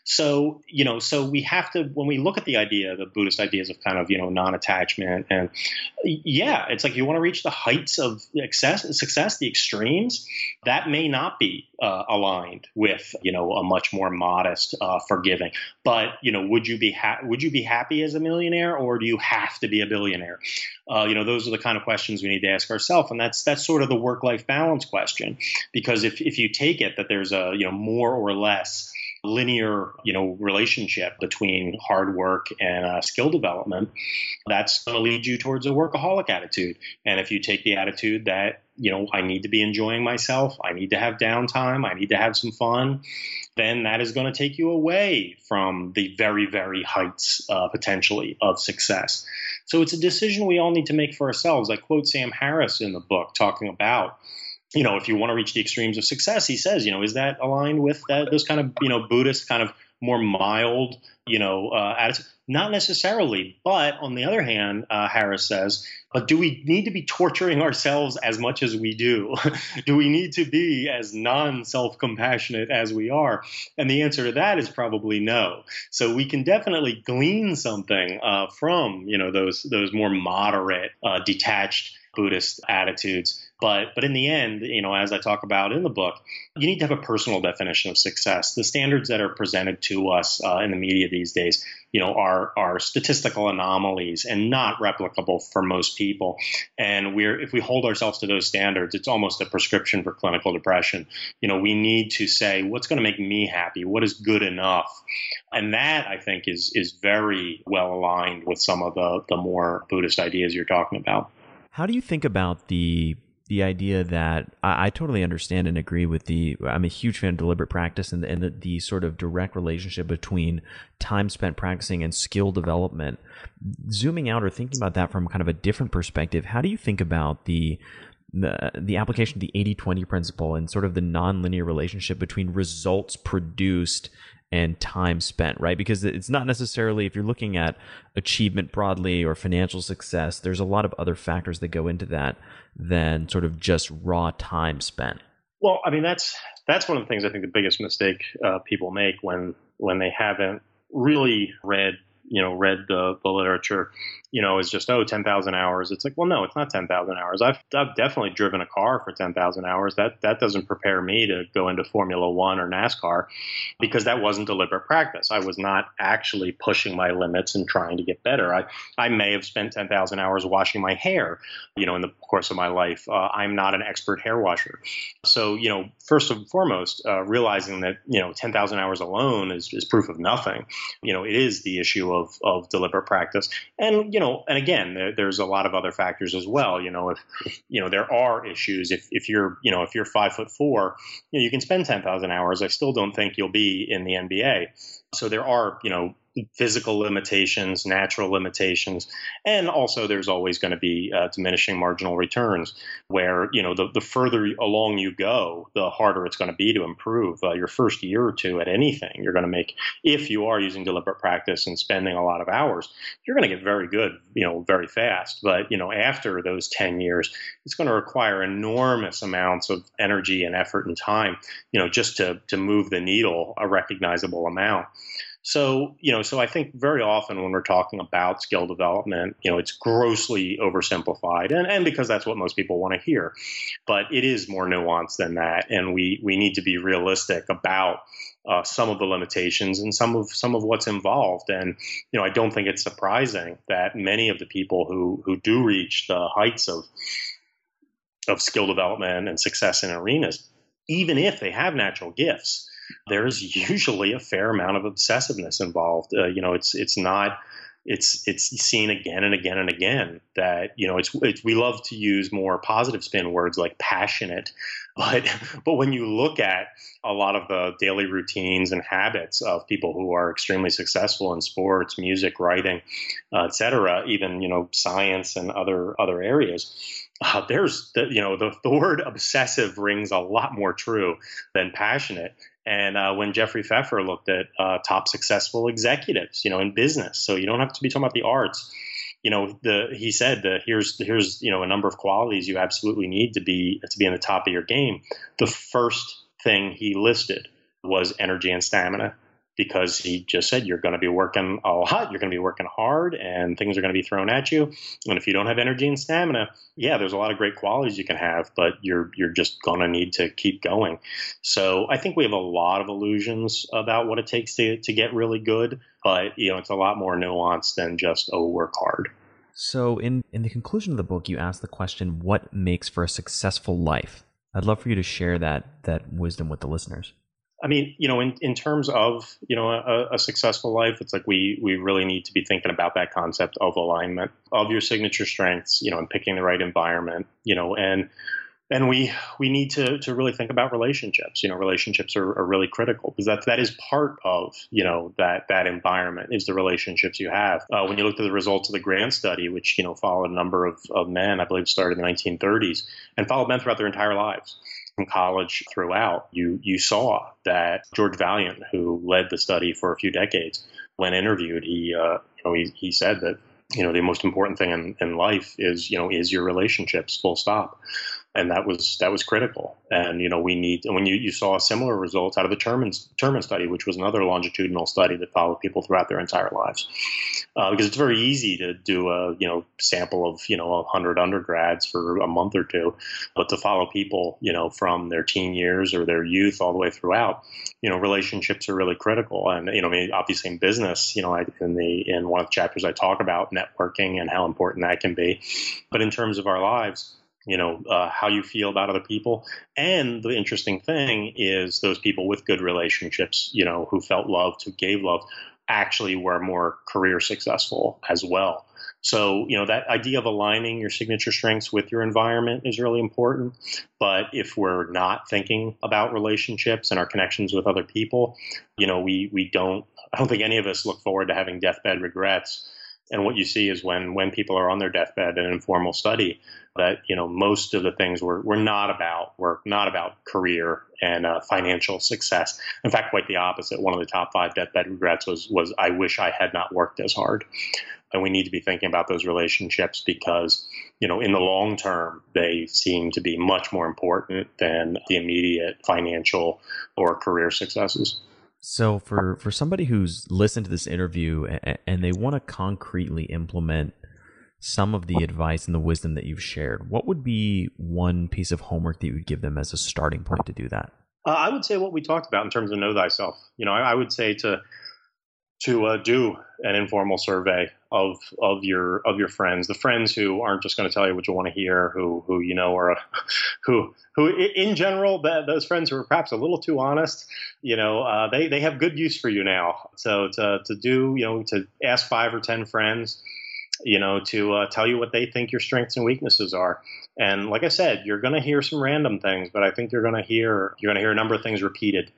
So, you know, so we have to, when we look at the idea, the Buddhist ideas of kind of, you know, non-attachment, and yeah, it's like you want to reach the heights of success, success, the extremes, that may not be uh, aligned with, you know, a much more modest, uh, forgiving. But, you know, would you be ha- would you be happy as a millionaire, or do you have to be a billionaire? Uh, you know, those are the kind of questions we need to ask ourselves, and that's that's sort of the work-life balance question. Because if if you take it that there's a, you know, more or less linear, you know, relationship between hard work and uh, skill development, that's going to lead you towards a workaholic attitude. And if you take the attitude that, you know, I need to be enjoying myself, I need to have downtime, I need to have some fun, then that is going to take you away from the very, very heights, uh, potentially, of success. So it's a decision we all need to make for ourselves. I quote Sam Harris in the book talking about, you know, if you want to reach the extremes of success, he says, you know, is that aligned with that, those kind of, you know, Buddhist kind of more mild, you know, uh, attitude? Not necessarily. But on the other hand, uh, Harris says, but do we need to be torturing ourselves as much as we do? Do we need to be as non-self-compassionate as we are? And the answer to that is probably no. So we can definitely glean something uh, from, you know, those those more moderate, uh, detached Buddhist attitudes. But but in the end, you know, as I talk about in the book, you need to have a personal definition of success. The standards that are presented to us uh, in the media these days, you know, are are statistical anomalies and not replicable for most people. And we're if we hold ourselves to those standards, it's almost a prescription for clinical depression. You know, we need to say, what's going to make me happy? What is good enough? And that, I think, is is very well aligned with some of the the more Buddhist ideas you're talking about. How do you think about the the idea that I, I totally understand and agree with the, I'm a huge fan of deliberate practice and, and the, the sort of direct relationship between time spent practicing and skill development. Zooming out or thinking about that from kind of a different perspective, how do you think about the the, the application of the eighty twenty principle and sort of the nonlinear relationship between results produced and time spent, right? Because it's not necessarily, if you're looking at achievement broadly or financial success, there's a lot of other factors that go into that than sort of just raw time spent. Well, I mean, that's that's one of the things I think the biggest mistake uh, people make when when they haven't really read, you know, read the, the literature, you know, is just, oh, ten thousand hours. It's like, well, no, it's not ten thousand hours. I've, I've definitely driven a car for ten thousand hours. That, that doesn't prepare me to go into Formula One or NASCAR, because that wasn't deliberate practice. I was not actually pushing my limits and trying to get better. I, I may have spent ten thousand hours washing my hair, you know, in the course of my life. Uh, I'm not an expert hair washer. So, you know, first and foremost, uh, realizing that, you know, ten thousand hours alone is, is proof of nothing. You know, it is the issue of, of deliberate practice. And, you know, and again, there, there's a lot of other factors as well. You know, if, if you know, there are issues. If, if you're, you know, if you're five foot four, you know, you can spend ten thousand hours. I still don't think you'll be in the N B A. So there are, you know, physical limitations, natural limitations, and also there's always going to be uh, diminishing marginal returns where, you know, the, the further along you go, the harder it's going to be to improve. Uh, your first year or two at anything, you're going to make, if you are using deliberate practice and spending a lot of hours, you're going to get very good, you know, very fast. But, you know, after those ten years, it's going to require enormous amounts of energy and effort and time, you know, just to, to move the needle a recognizable amount. So, you know, so I think very often when we're talking about skill development, you know, it's grossly oversimplified, and, and because that's what most people want to hear. But it is more nuanced than that. And we, we need to be realistic about uh, some of the limitations and some of some of what's involved. And, you know, I don't think it's surprising that many of the people who, who do reach the heights of of skill development and success in arenas, even if they have natural gifts, there's usually a fair amount of obsessiveness involved. Uh, you know, it's it's not it's it's seen again and again and again that, you know, it's, it's we love to use more positive spin words like passionate, but but when you look at a lot of the daily routines and habits of people who are extremely successful in sports, music, writing, uh, et cetera, even, you know, science and other other areas. Uh, there's, the, you know, the, the word obsessive rings a lot more true than passionate. And uh, when Jeffrey Pfeffer looked at uh, top successful executives, you know, in business, so you don't have to be talking about the arts, you know, the he said that here's here's you know a number of qualities you absolutely need to be to be in the top of your game. The first thing he listed was energy and stamina, because he just said you're going to be working a lot, you're going to be working hard, and things are going to be thrown at you. And if you don't have energy and stamina, yeah, there's a lot of great qualities you can have, but you're you're just going to need to keep going. So I think we have a lot of illusions about what it takes to to get really good, but you know, it's a lot more nuanced than just, oh, work hard. So in in the conclusion of the book, you ask the question, what makes for a successful life? I'd love for you to share that that wisdom with the listeners. I mean, you know, in, in terms of, you know, a, a successful life, it's like we we really need to be thinking about that concept of alignment of your signature strengths, you know, and picking the right environment, you know, and and we we need to to really think about relationships. You know, relationships are, are really critical, because that that is part of, you know, that that environment is the relationships you have. Uh, when you look at the results of the Grant study, which, you know, followed a number of, of men, I believe started in the nineteen thirties and followed men throughout their entire lives. From college throughout, you you saw that George Valiant, who led the study for a few decades, when interviewed, he uh, you know he he said that, you know, the most important thing in, in life is, you know, is your relationships, full stop. And that was that was critical. And, you know, we need, and when you, you saw similar results out of the Terman, Terman study, which was another longitudinal study that followed people throughout their entire lives. Uh, because it's very easy to do a, you know, sample of, you know, a hundred undergrads for a month or two, but to follow people, you know, from their teen years or their youth all the way throughout, you know, relationships are really critical. And, you know, I mean, obviously in business, you know, I, in the, in one of the chapters I talk about networking and how important that can be. But in terms of our lives, you know, uh, how you feel about other people. And the interesting thing is those people with good relationships, you know, who felt loved, who gave love, actually were more career successful as well. So, you know, that idea of aligning your signature strengths with your environment is really important. But if we're not thinking about relationships and our connections with other people, you know, we we don't, I don't think any of us look forward to having deathbed regrets. And what you see is when when people are on their deathbed in an informal study, that, you know, most of the things were, were not about work, not about career and uh, financial success. In fact, quite the opposite. One of the top five deathbed regrets was was I wish I had not worked as hard. And we need to be thinking about those relationships because, you know, in the long term, they seem to be much more important than the immediate financial or career successes. So for, for somebody who's listened to this interview and, and they want to concretely implement some of the advice and the wisdom that you've shared, what would be one piece of homework that you would give them as a starting point to do that? Uh, I would say what we talked about in terms of know thyself. You know, I, I would say to to uh, do an informal survey of of your of your friends, the friends who aren't just going to tell you what you want to hear, who who you know are a, who who in general the, those friends who are perhaps a little too honest, you know, uh, they they have good use for you now. So to to do you know to ask five or ten friends, you know, to uh, tell you what they think your strengths and weaknesses are. And like I said, you're going to hear some random things, but I think you're going to hear you're going to hear a number of things repeated.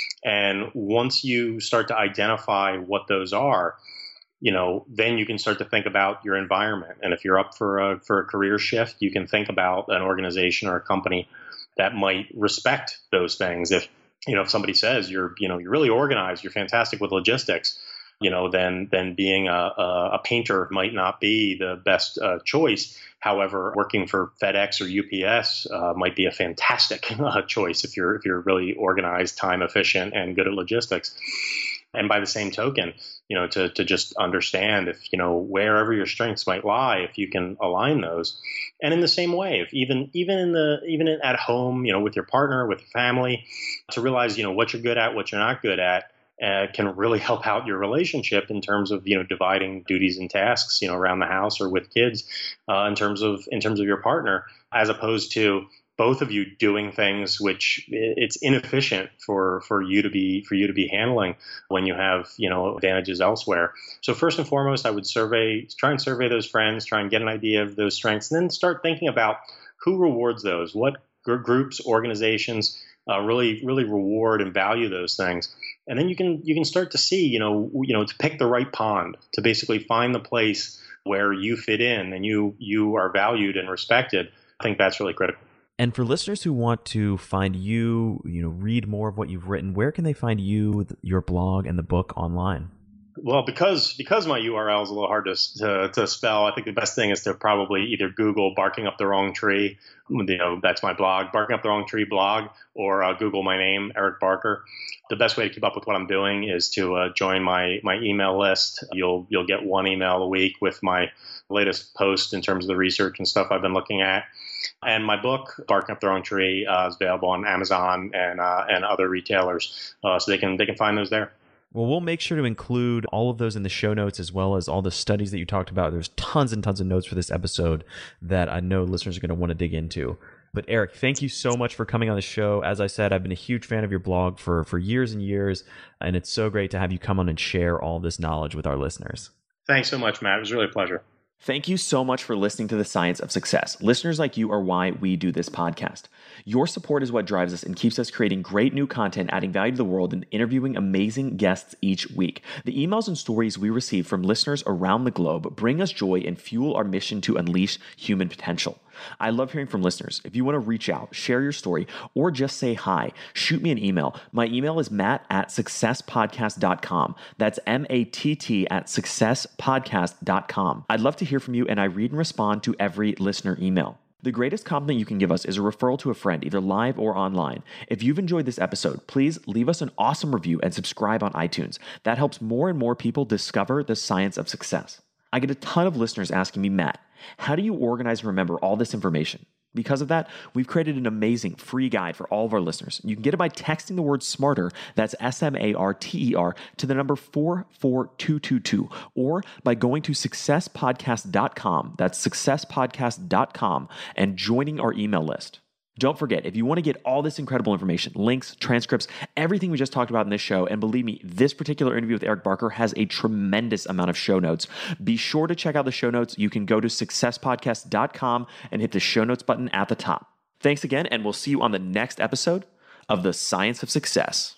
And once you start to identify what those are, you know, then you can start to think about your environment. And if you're up for a for a career shift, you can think about an organization or a company that might respect those things. If you know, if somebody says you're you know you're really organized, you're fantastic with logistics, you know, then then being a, a, a painter might not be the best uh, choice. However, working for FedEx or U P S uh, might be a fantastic uh, choice if you're if you're really organized, time efficient, and good at logistics. And by the same token, you know, to to just understand if, you know, wherever your strengths might lie, if you can align those. And in the same way, if even even in the even at home, you know, with your partner, with your family, to realize, you know, what you're good at, what you're not good at. Uh, can really help out your relationship in terms of, you know, dividing duties and tasks, you know, around the house or with kids, uh, in terms of in terms of your partner, as opposed to both of you doing things which it's inefficient for for you to be for you to be handling when you have, you know, advantages elsewhere. So first and foremost, I would survey, try and survey those friends, try and get an idea of those strengths, and then start thinking about who rewards those, what gr- groups, organizations uh, really really reward and value those things. And then you can you can start to see, you know, you know, to pick the right pond, to basically find the place where you fit in and you you are valued and respected. I think that's really critical. And for listeners who want to find you, you know, read more of what you've written, where can they find you, your blog, and the book online? Well, because because my U R L is a little hard to, to to spell, I think the best thing is to probably either Google "Barking Up the Wrong Tree," you know, that's my blog, "Barking Up the Wrong Tree" blog, or uh, Google my name, Eric Barker. The best way to keep up with what I'm doing is to uh, join my my email list. You'll you'll get one email a week with my latest post in terms of the research and stuff I've been looking at. And my book, "Barking Up the Wrong Tree," uh, is available on Amazon and uh, and other retailers, uh, so they can they can find those there. Well, we'll make sure to include all of those in the show notes, as well as all the studies that you talked about. There's tons and tons of notes for this episode that I know listeners are going to want to dig into. But Eric, thank you so much for coming on the show. As I said, I've been a huge fan of your blog for, for years and years, and it's so great to have you come on and share all this knowledge with our listeners. Thanks so much, Matt. It was really a pleasure. Thank you so much for listening to The Science of Success. Listeners like you are why we do this podcast. Your support is what drives us and keeps us creating great new content, adding value to the world, and interviewing amazing guests each week. The emails and stories we receive from listeners around the globe bring us joy and fuel our mission to unleash human potential. I love hearing from listeners. If you want to reach out, share your story, or just say hi, shoot me an email. My email is matt at success podcast dot com. That's M A T T at success podcast dot com. I'd love to hear from you, and I read and respond to every listener email. The greatest compliment you can give us is a referral to a friend, either live or online. If you've enjoyed this episode, please leave us an awesome review and subscribe on iTunes. That helps more and more people discover the science of success. I get a ton of listeners asking me, Matt, how do you organize and remember all this information? Because of that, we've created an amazing free guide for all of our listeners. You can get it by texting the word SMARTER, that's S M A R T E R, to the number four four two two two, or by going to success podcast dot com, that's success podcast dot com, and joining our email list. Don't forget, if you want to get all this incredible information, links, transcripts, everything we just talked about in this show, and believe me, this particular interview with Eric Barker has a tremendous amount of show notes. Be sure to check out the show notes. You can go to success podcast dot com and hit the show notes button at the top. Thanks again, and we'll see you on the next episode of The Science of Success.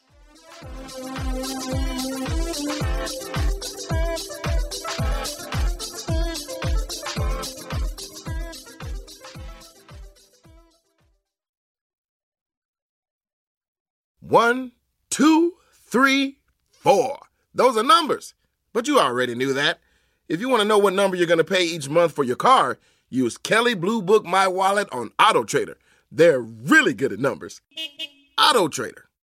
One, two, three, four. Those are numbers. But you already knew that. If you want to know what number you're going to pay each month for your car, use Kelley Blue Book My Wallet on AutoTrader. They're really good at numbers. AutoTrader.